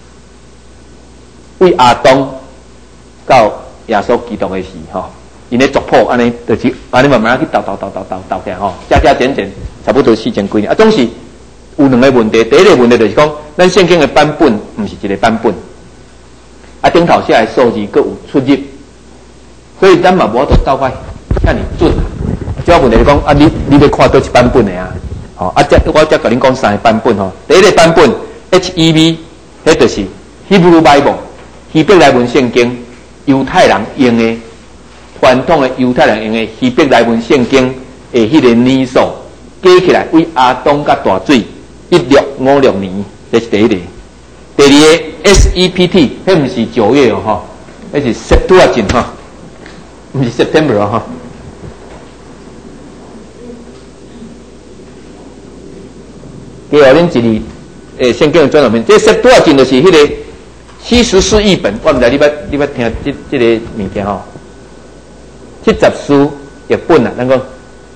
为亚当到耶稣基督的时吼，因的族谱安尼就是安尼慢慢去斗起来吼，加减差不多4000几年总是。有两个问题，第一个问题就是讲，咱圣经的版本不是一个版本，顶头写的数字各有出入，所以咱嘛无法度斗快，遐尼准啊。主要问题是讲，你要看倒一版本的啊？我才甲恁讲3个版本吼。第一个版本 HEV， 迄就是 Hebrew Bible， 希伯来文圣经，犹太人用的传统的犹太人用的希伯来文圣经的迄个年数加起来，为亚当甲大水。1656年，这是第一个。第二个 SEPT， 迄毋是9月哦，吼，迄是 Septuagint 吼，毋是 September 哦，吼。给我恁一字，圣经的专有名，这 Septuagint 就是迄个74译本，我毋知你捌听这个物件吼，70书译本啊，那个，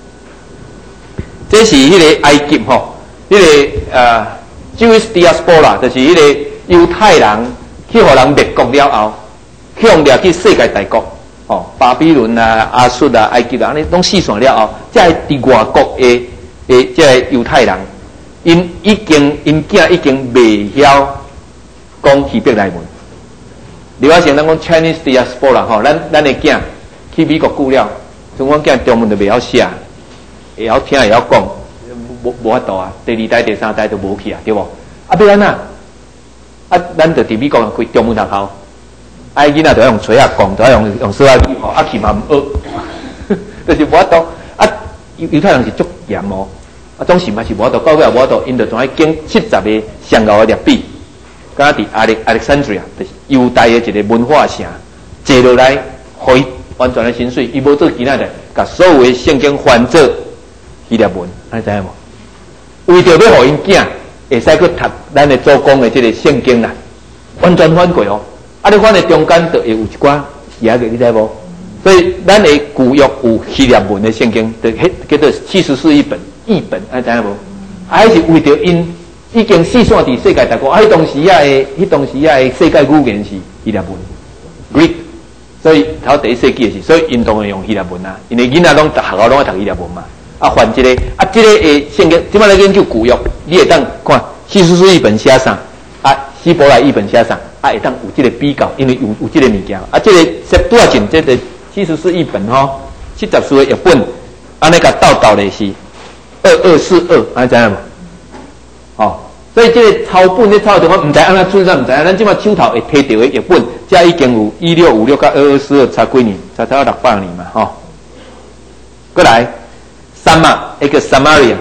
这是迄个埃及吼。迄个Jewish diaspora 就是迄个犹太人去互人灭国了后，向掠去世界大国，巴比伦啊、亚述啊、埃及啊，安尼拢四散了后，才伫外国的即个犹太人，因囝已经未晓讲希伯来文。另外像咱讲 Chinese diaspora 吼，咱的囝去美国久了，像阮囝中文就未晓写，会晓听会晓讲。无法度啊，第2代、第3代都无去啊，对无？要安怎？咱就伫美国开中文学校，囡仔就要用吹啊讲，就要用说语吼，去嘛毋学，就是无法度。犹太人是足严哦，总是嘛是无法度，到尾也无法度，因着总爱经70个上高的列比，敢若伫Alexandria， 就是犹太的一个文化城，坐落来，互伊完全的薪水，伊无做其他的，甲所有的圣经翻做希腊文，安尼知影无？为着要互因囝会使去读咱的祖公的这个圣经啦，完全反过哦。你看的中间就会有一寡邪个，你知无？所以咱的古约有希腊文的圣经，就叫做74译本，译本，知影无？还是为着因已经四散伫世界大国，迄当时的世界语言是希腊文 ，Greek， 所以头第1世纪的时，所以因当然用希腊文啊，因为囡仔拢学校拢爱读希腊文嘛。换这个这个圣经，即摆来研究古约，你会当看44译本写啥，希伯来译本写啥，会当有这个比较，因为有这个物件。这个Septuagint这个74译本吼，70书的译本，安尼甲斗的是2242，安尼知影无？所以这个抄本咧抄的话，唔知安怎准啥，唔知。咱即摆手头会摕到的译本，这已经有1656甲2242差几年，差600年嘛，吼。过来。一个 Samaria，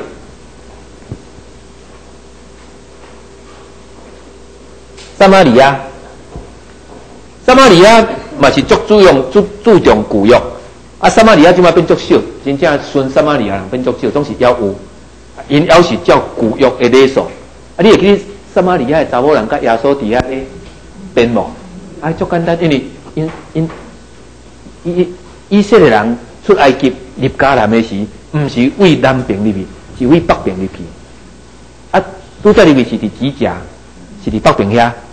撒玛利亚嘛是足注重古约，撒玛利亚即马变足少，真正顺撒玛利亚人变足少，总是要有，因要是照古约的礼数，你会记撒玛利亚的查某人甲耶稣伫遐咧变无？足简单，因为因以色列人出埃及入迦南的时。毋是为南边入去，是为北边入去。拄则入去是伫指甲，是伫北边遐，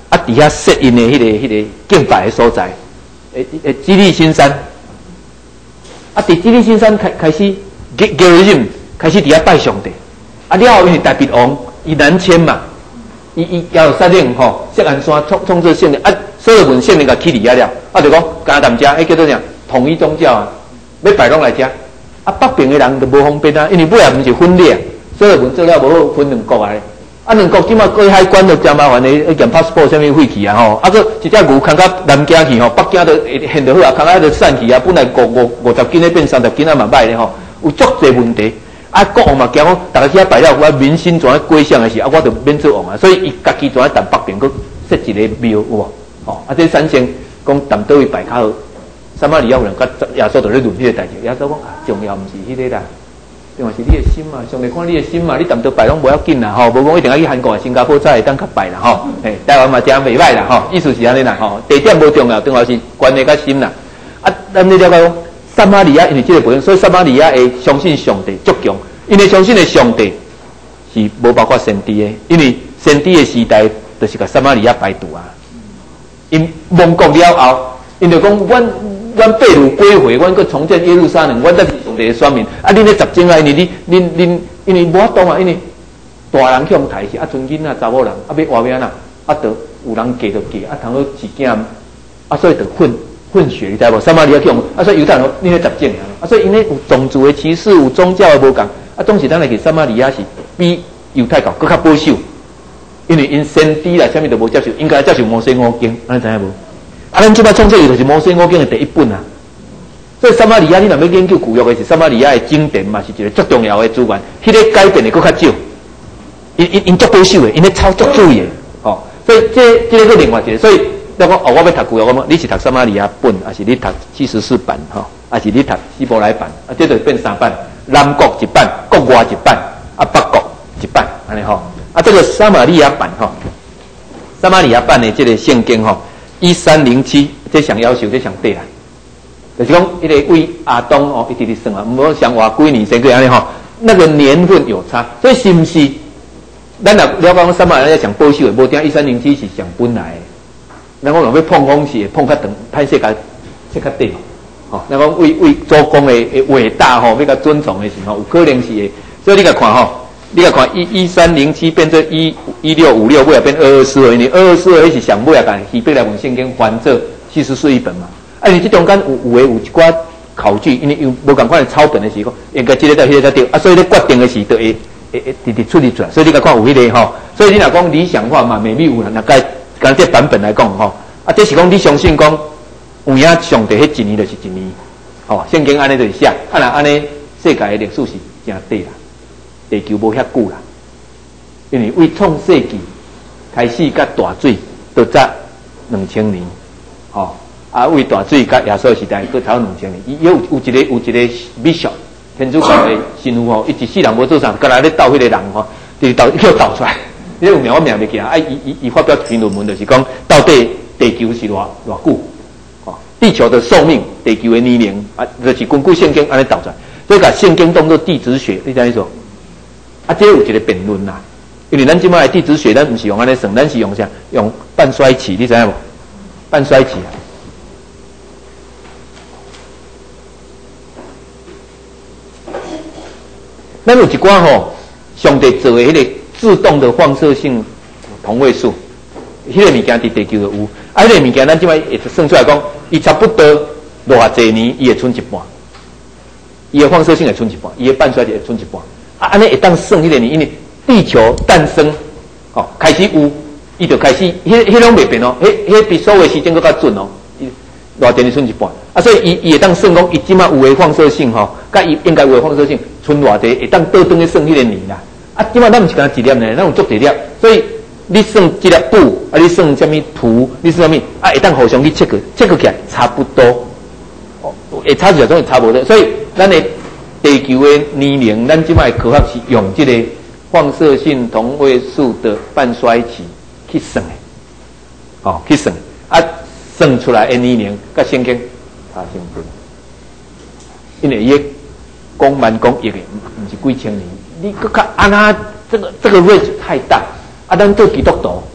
啊，底下设因的迄个敬拜的所在，基利新山，啊，伫基利新山开始Gerizim开始底下拜上帝，啊，了后因为大鼻王伊南迁嘛，伊要有杀令吼，锡安山创制圣灵，啊，所罗门圣灵甲起伫遐了，啊，就讲加淡遮，叫做啥统一宗教啊，要拜拢来遮，啊，北边的人就无方便啊，因为尾也毋是分裂，所罗门做了无好分两国啊。啊，两国即马过海关就真麻烦的，验 passport 啥物废去啊吼，啊，个一只牛扛到南京去吼，北京就现得好啊，扛到就散去啊，本来50斤的变30斤啊嘛歹咧吼，有足侪问题。啊，国王嘛惊讲，大家去遐拜了，我民心怎啊归向的时，啊，我就免做王啊，所以伊家己怎啊淡北边佫设一个庙有无？吼，啊，这三仙讲淡倒位拜较好，撒玛利亚有人甲耶稣在咧论迄个代志，耶稣讲啊，重要毋是迄个啦。重要是你的心嘛，上帝看你的心嘛，你淡薄拜拢无要紧啦，吼，无讲一定要去韩国、新加坡才会当较拜啦，吼，台湾嘛真袂歹啦，吼，意思是安尼啦，吼，地点无重要，重要是关系较心啦。啊，咱你了解讲，撒玛利亚因为这个背景，所以撒玛利亚会相信上帝足强，因为相信的上帝是无包括先知的，因为先知的时代就是甲撒玛利亚排除啊。因亡国了后，因就讲阮被掳归回，阮去重建耶路撒冷，阮才是上帝的选民。啊，恁咧十种啊，因为恁因为无法度啊，因为大人向抬是啊，存囡仔查某人啊，要活命啦，啊，就有人嫁就嫁，啊，通好饲囝，啊，所以就混血，你知无？撒玛利亚去用，啊，所以犹太人恁咧十种啊，所以因咧有种族的歧视，有宗教的无共，啊，总是咱来去撒玛利亚是比犹太教更较保守，因为因先知啦，啥物都无接受，应该接受摩西五经，安尼知影无？啊，咱即摆创作就是摩西五经的第一本啊，所以撒玛利亚你若要研究旧约的是撒玛利亚的经典嘛，是一个最重要的资源，迄个改变的佫较少，因足保守的，因咧操作注意的，吼，所以这个是另外一个，所以我讲哦，我要读旧约，我讲你是读撒玛利亚本，还是你读74版，吼，还是你读希伯来版，啊，这就变3版，南国一版，国外一版，啊，北国一版，安尼吼，啊，这个撒玛利亚版吼，撒玛利亚版的这个圣经吼。1307，这上要求，这上对啦。就是讲，一个为亚当哦，一直算啊，唔好像话几年前个安尼吼，那个年份有差，所以是不是？咱若了解撒玛利亚上保守的，无听1307是上本来的。咱讲若要碰风是碰较长，歹势甲切较短。吼，咱讲为祖公的伟大吼，要甲尊崇的时候，有可能是的。所以你甲看吼。你甲看1307变做1656，尾也变2242，因为2242是上尾啊，甲希伯来文圣经翻做74一本嘛。啊，你这中间有一寡考据，因为有无共款的抄本的时候，应该这个到迄个才对啊，所以你决定的时就会直处理出来。所以你甲看有迄个吼，所以你若讲理想化嘛，未必有人若甲这版本来讲吼，啊，这是讲你相信讲有影上帝迄一年就是一年，吼，圣经安尼就是写，啊，若安尼世界的历史是真对啦。地球无遐久啦，因为为创世纪开始甲大水都早2000年，吼啊为大水甲耶稣时代都头2000年，伊有一个 bishop 天主教的神父吼，伊一世人无做啥，干来咧斗迄个人吼，就是叫斗出来，你有名我名袂记啊，伊发表一篇论文，就是讲到底地球是偌久，吼，地球的寿命，地球的年龄啊，就是根据圣经安尼斗出来，所以甲圣经当作地质学，你知影意思？啊，这有一个辩论啦，因为咱即摆的地质学，咱不是用安尼算，咱是用啥？用半衰期，你知影无？半衰期啊，咱有一寡吼，上帝做的迄个自动的放射性同位素，迄个物件伫地球就有，啊，迄个物件咱即摆会算出来讲，伊差不多落下侪年，伊会剩一半，伊的放射性会剩一半，伊的半衰期会剩一半。啊，安尼会当算迄个年，因为地球诞生，哦，开始有，伊就开始，迄拢袂变哦，迄比所有的时间更较准哦，偌电就剩一半，啊，所以伊会当算讲，伊即马有的放射性吼，甲伊应该有的放射性，剩偌济，会当倒转去算迄个年啦。啊，即马咱毋是干一粒呢，咱有足侪粒，所以你算即粒布，啊，你算啥物图，你算啥物，啊，会当互相去切割起来，差不多，哦，会差起来总会差无多，所以咱的。地球的年龄，咱即摆科学是用这个放射性同位素的半衰期去算的，哦，去算，啊，算出来的年龄甲圣经差相近，因为伊公万公亿个，毋是几千年，你搁较安那这个range太大，啊，咱做基督徒，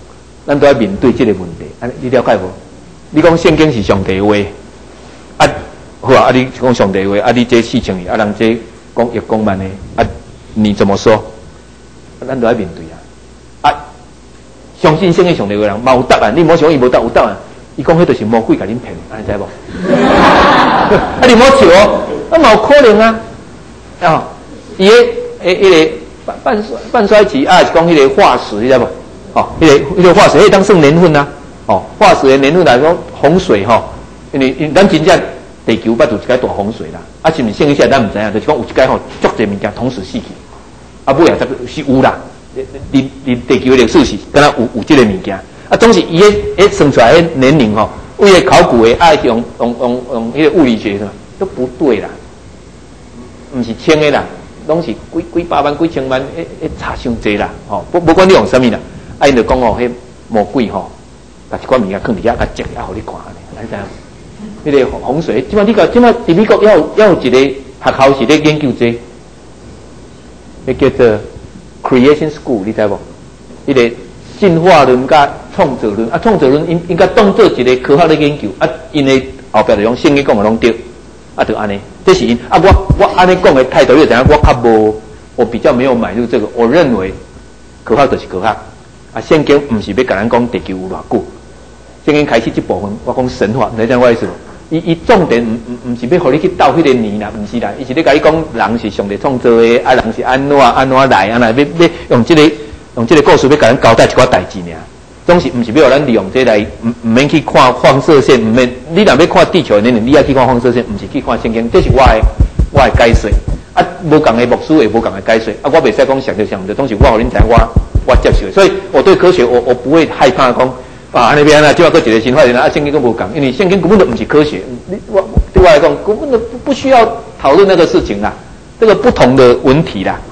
咱都要面对这个问题。你了解无？你讲圣经是上帝的话，好啊，你讲上帝的话，你这事情人这讲越讲慢的，你怎么说？咱都要面对相信圣经上帝的人嘛有答案，你莫想伊无答有答案。伊讲迄就是魔鬼甲恁骗，你知无？你莫笑哦，嘛有可能啊！伊迄个半衰期是讲迄个化石，你知无？迄个化石，迄当算年份啊！化石的年份来讲，洪水因为咱真正地球捌有一届大洪水啦，是毋是圣经写咱毋知影，就是讲有一届足侪物件同时死去，尾啊是有啦。你地球历史是敢若有这个物件，总是伊算出来的年龄为了考古的用迄个物理学是吧？都不对啦，毋是千的啦，拢是几百万、几千万，差伤济啦，不管你用什么啦，因就讲迄魔鬼把一款物件放伫遐，甲摘互你看安尼，知影？迄个洪水，即摆伫美国要有一个学校是咧研究这，迄叫做 Creation School， 你知无？迄个进化论甲创造论，创造论应该当做一个科学的研究，因为后壁就用圣经讲的拢对，就安尼。这是因我安尼讲的态度，你就知影我我比较没有买入这个。我认为科学就是科学，圣经唔是要甲咱讲地球有偌久，圣经开始这部分我讲神话，你知影我意思无？伊重点唔是要互你去斗迄个年啦，唔是啦，伊是咧甲你讲人是上帝创造的，人是安怎来，要用这个故事要甲咱交代一寡代志尔。总是唔是要咱利用这来，唔免去看放射线，唔免你若要看地球的年龄，你要去看放射线，唔是去看圣经，这是我的解说。无共的牧师也无共的解说，我袂使讲想着，总是我互恁知影，我接受的。所以我对科学我不会害怕讲。那边就要搁一个新发现圣经都无讲，因为圣经根本就不是科学。对我来讲，根本就不需要讨论那个事情啦，这个不同的文体啦，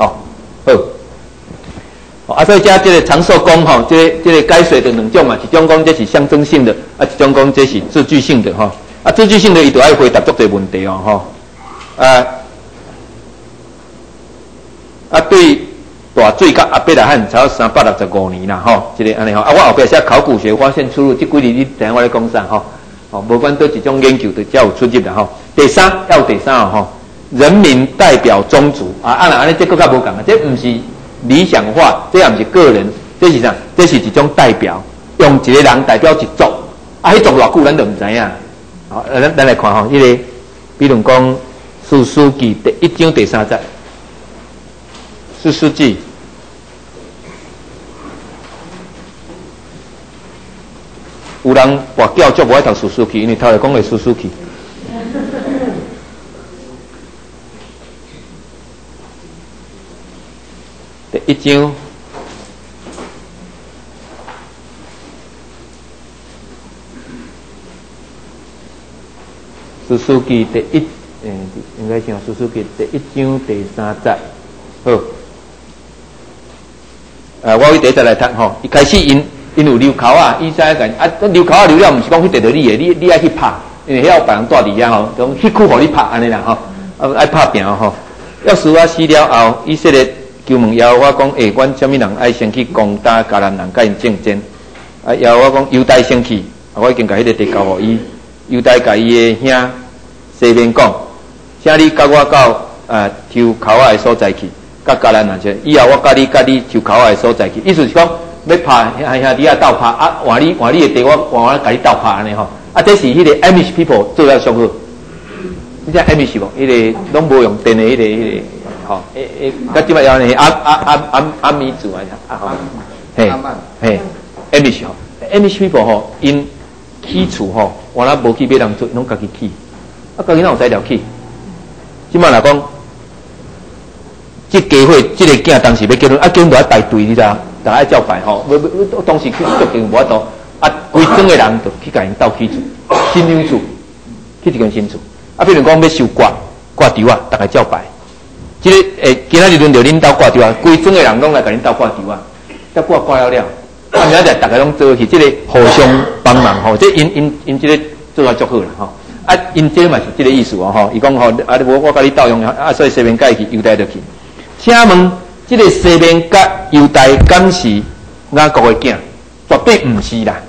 所以加这个长寿宫这个解说的两种嘛，一种讲这是象征性的，一种讲这是字句性的字句性的伊就爱回答足侪问题对。大水甲阿伯拉罕才365年啦，这个安尼我后壁写考古学发现出入，这几年你知影我咧讲啥无管对一种研究就才有出入啦第三要有第三人民代表宗族安尼这更较无共这不是理想化，这也不是个人，这是啥？这是一种代表，用一个人代表一族，迄族偌久咱就唔知影。咱来看迄个，比如讲《士师记》第1章第3节。士师记，有人跋筊足无爱读士师记，因为头来讲的士师记。第1章，士师记应该像士师记第1章第3节，好。我第一节来读一开始因有流口伊才讲流口流了，毋是讲去得到你的，你爱去拍，因为遐有别人住伫遐讲迄区互你拍安尼啦爱拍拼要使我死了后，以色列求问耶和华讲，阮什么人爱先去攻打迦南人，甲因争战？耶和华讲犹大先去，我已经甲迄个地交互伊，犹大甲伊的兄西面讲，请你甲我到抽口的所在去。甲迦南人说，以后我甲你抽口的所在去，意思是讲要拍兄弟斗拍换你的地，我甲你斗拍安尼这是迄个 Amish people 做了上好，你知 Amish 无？迄个拢无用电的迄个甲即摆要呢阿米族Amish Amish people 因起厝我那无去买人做，拢家己起，家己哪有使了起？即摆来讲。这家伙，这个囝当时要结婚，结婚就要排队，你知影？大家叫牌当时去足定无法度，规整个人就去甲因斗起厝，新娘厝，去一间新厝。比如讲要收挂丢大家叫牌。这个今仔日轮到恁斗挂丢规整个人拢来甲恁斗挂丢这挂了了，明仔日大家拢做去，这个互相帮忙这因这个做啊足好啦因这嘛是这个意思伊讲我甲你斗用所以西面改去，犹大就去。请问，这个西面甲犹大敢是雅各的囝？ 绝对不是啦，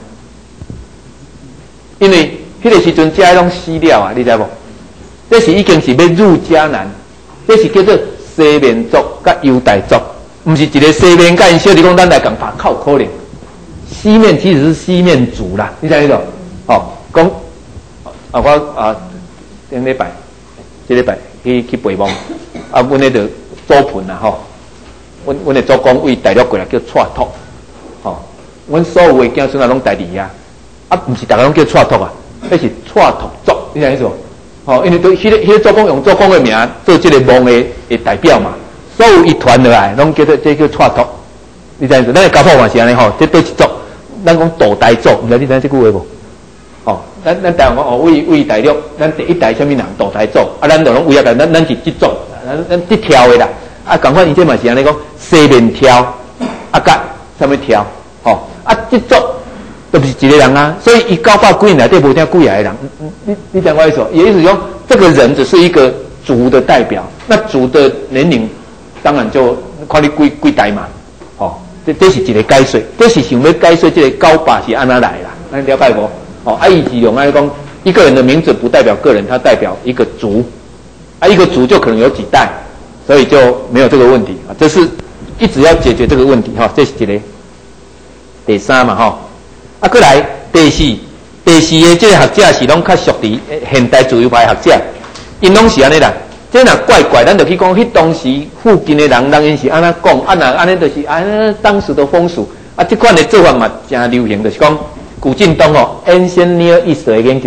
因为迄个时阵遮拢死了啊，你知无？这是已经是要入迦南，这是叫做西面族甲犹大族，不是一个西面甲因小弟讲咱来共拍靠可能。西面其实是西面族啦，你知影？哦，讲我顶礼拜，这礼拜去陪望，阮迄个祖盆啊吼，阮的祖公为大陆过来叫蔡托，吼，阮所有的子孙啊拢在伫遐，不是大家拢叫蔡托啊，迄是蔡托族，你知影意思无？吼，因为对迄个祖公用祖公的名做这个墓的代表嘛，所有一团落来拢叫做这叫蔡托，你知影意思？咱的家谱嘛是安尼吼，这对一族。咱讲道代祖，唔知你知这句话无？哦，咱台湾讲哦，为大陆，咱第一代什么人道代祖，咱就拢为啊，咱是这族，咱这挑的啦。共款伊这嘛是安尼讲，西面挑，甲什么挑，吼，这族都不是一个人啊，所以伊900几年内底无听几个人，你懂我意思？也意思讲，这个人只是一个族的代表，那族的年龄当然就看你几代嘛，吼。这是一个解说，这是想要解说这个900是安那来啦，咱了解无？哦，伊是用安尼讲，一个人的名字不代表个人，它代表一个族，一个族就可能有几代，所以就没有这个问题啊。这是一直要解决这个问题哈，这是一个第三嘛哈。过来第四的这个学者是拢较属于现代自由派学者，因拢是安尼啦。这若怪怪，咱就去讲，迄当时附近的人因是安那讲，若安尼就是安当时的风俗，这款的做法嘛真流行，就是讲古晋东哦 ，Ancient Near East 的研究。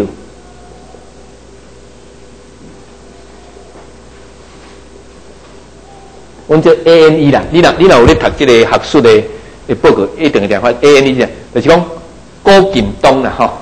阮这 ANE 啦，你若有咧读这个学术的报告，一定会听发 ANE 是，就是讲古晋东啦吼。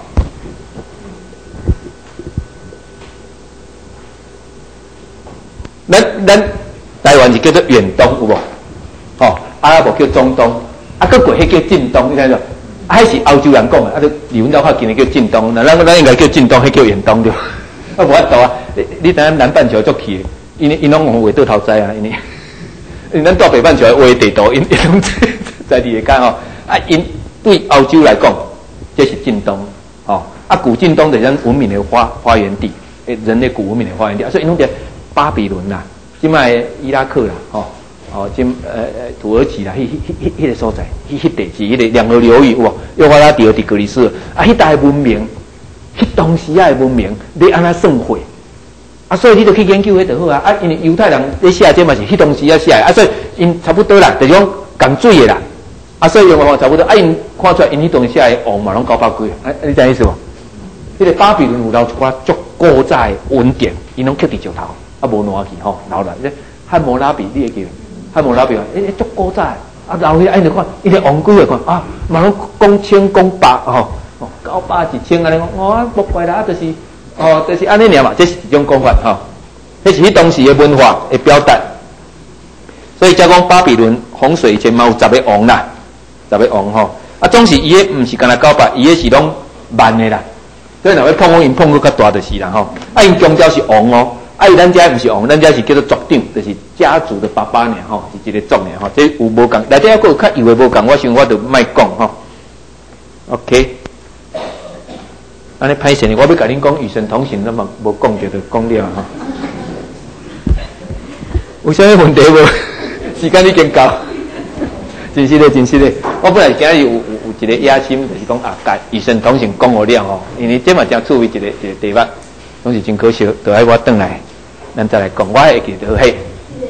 咱台湾是叫做远东有无？吼，阿拉伯叫中东，搁过迄叫近东，你知无？迄是欧洲人讲的，离阮兜较近的叫近东，那咱应该叫近东，迄叫远东对。无法度啊！你等下南半球足去的，因拢用画倒头栽啊，因为咱到北半球画地图，因拢在地个讲吼，因对欧洲来讲，这是近东，吼，古近东就是咱文明的发源地，人类古文明的发源地，所以因拢在巴比伦啦，即卖伊拉克啦，土耳其啦，迄个所在，迄地是迄个两河流域有无？幼发拉底和底格里斯，迄代文明，迄当时的文明，你安那算会？所以你就去研究迄就好啊！因为犹太人咧写这嘛是迄当时写的，所以因差不多啦，就是讲共水的啦，所以用法差不多，因看出来因迄当时写的王嘛拢900几，你知意思无？迄个巴比伦有留一寡足古早的文典，因拢刻伫石头，无烂去吼，留来。这汉谟拉比，你会记？汉谟拉比足古早的，留去你看，伊个王居来看嘛拢讲千讲百吼，900、1000安尼讲，无怪啦，就是安尼尔嘛，这是一种讲法吼，这是迄当时的文化的表达。所以才讲巴比伦洪水以前嘛有10个王啦，10个王吼，总是伊个毋是干那900，伊个是拢万的啦。所以若要碰因碰个较大就是啦吼，因宗教是王哦，伊咱遮毋是王，咱遮是叫做族长，就是家族的爸爸呢吼，是一个族呢吼，这有无共，内底还佫有较有诶无共，我想我就莫讲吼。OK。安尼歹势呢，我要甲恁讲与神同行，那么无讲就讲了哈。有啥物问题无？时间已经够，真是的，真是的。我本来今日有一个野心，就是讲甲与神同行讲好了吼，因为这嘛真趣味一个题目，拢是真可惜，就爱我转来，咱再来讲，我会记得嘿。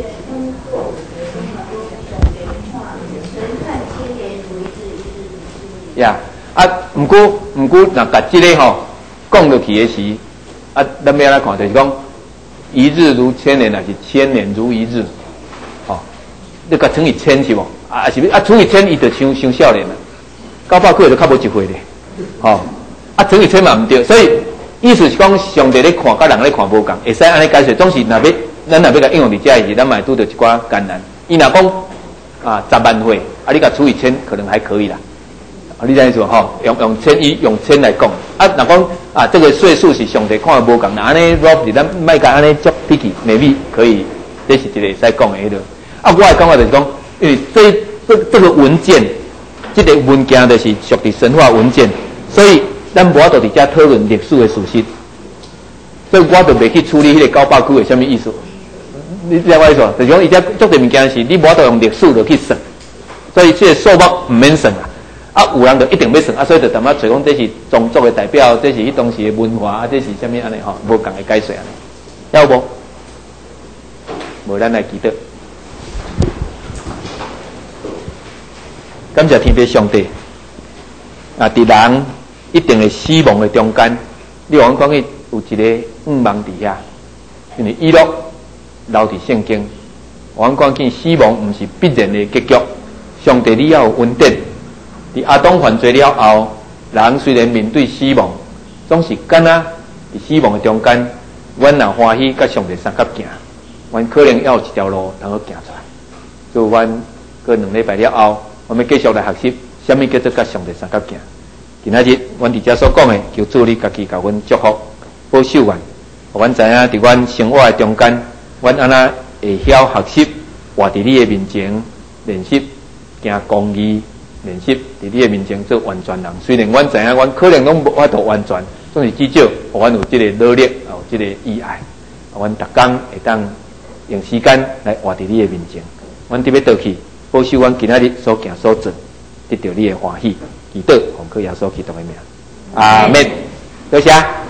呀。毋过，若甲即个吼讲落去的时，咱要安怎看？就是讲，一日如千年，还是千年如一日？吼，你甲乘以1000是无？是不？除以1000，伊就伤少年啦。900几就较无一岁咧，吼。乘以1000嘛毋对，所以意思是讲，上帝咧看，甲人咧看无共，会使安尼解释。总是咱若要甲应用伫遮时，咱嘛会拄着一寡艰难。伊若讲10万岁，你甲除以1000，可能还可以啦。你知意思吼？用1000用1000来讲，若讲这个岁数是上帝看无共，那安尼 rough 咱莫甲安尼足picky maybe 可以，这是一个会使讲的迄个。我的讲法就是讲，因为这个文件这个文件就是属于神话文件，所以咱无法度伫遮讨论历史的事实，所以我就袂去处理迄个900句的什么意思。你知道我意思无？就是讲伊遮足侪物件是你无法度用历史就去算，所以这个数目唔免算啊。啊，有人就一定要算啊，所以就淡仔找讲这是种族的代表，这是迄当时的文化啊，这是什么安尼吼，无共的解说安尼，要无？无咱来祈祷。感谢天父上帝啊！伫人一定的死亡的中间，你往讲去有一个亡伫遐，因为伊洛留伫圣经，我讲起死亡毋是必然的结局，上帝你要有稳定。伫亚当犯罪了后，人虽然面对死亡，总是敢若伫死亡的中间，阮若欢喜甲上帝相合行，阮可能要有一条路通好行出来。所以阮过2礼拜了后，我们继续来学习，什么叫做甲上帝相合行。今仔日阮伫遮所讲的，求主你家己甲阮祝福、保守阮，互阮知影伫阮生活的中间，阮安那会晓学习活伫你的面前练习行公义。练习伫你的面前做完全人，虽然阮知影，阮可能拢无法度完全，总是至少，互阮有这个努力，有这个意爱，阮逐工会当用时间来活伫你的面前。阮伫要倒去，保守阮今仔日所行所做，得到你的欢喜，祈祷奉靠耶稣基督的名，阿门。多谢。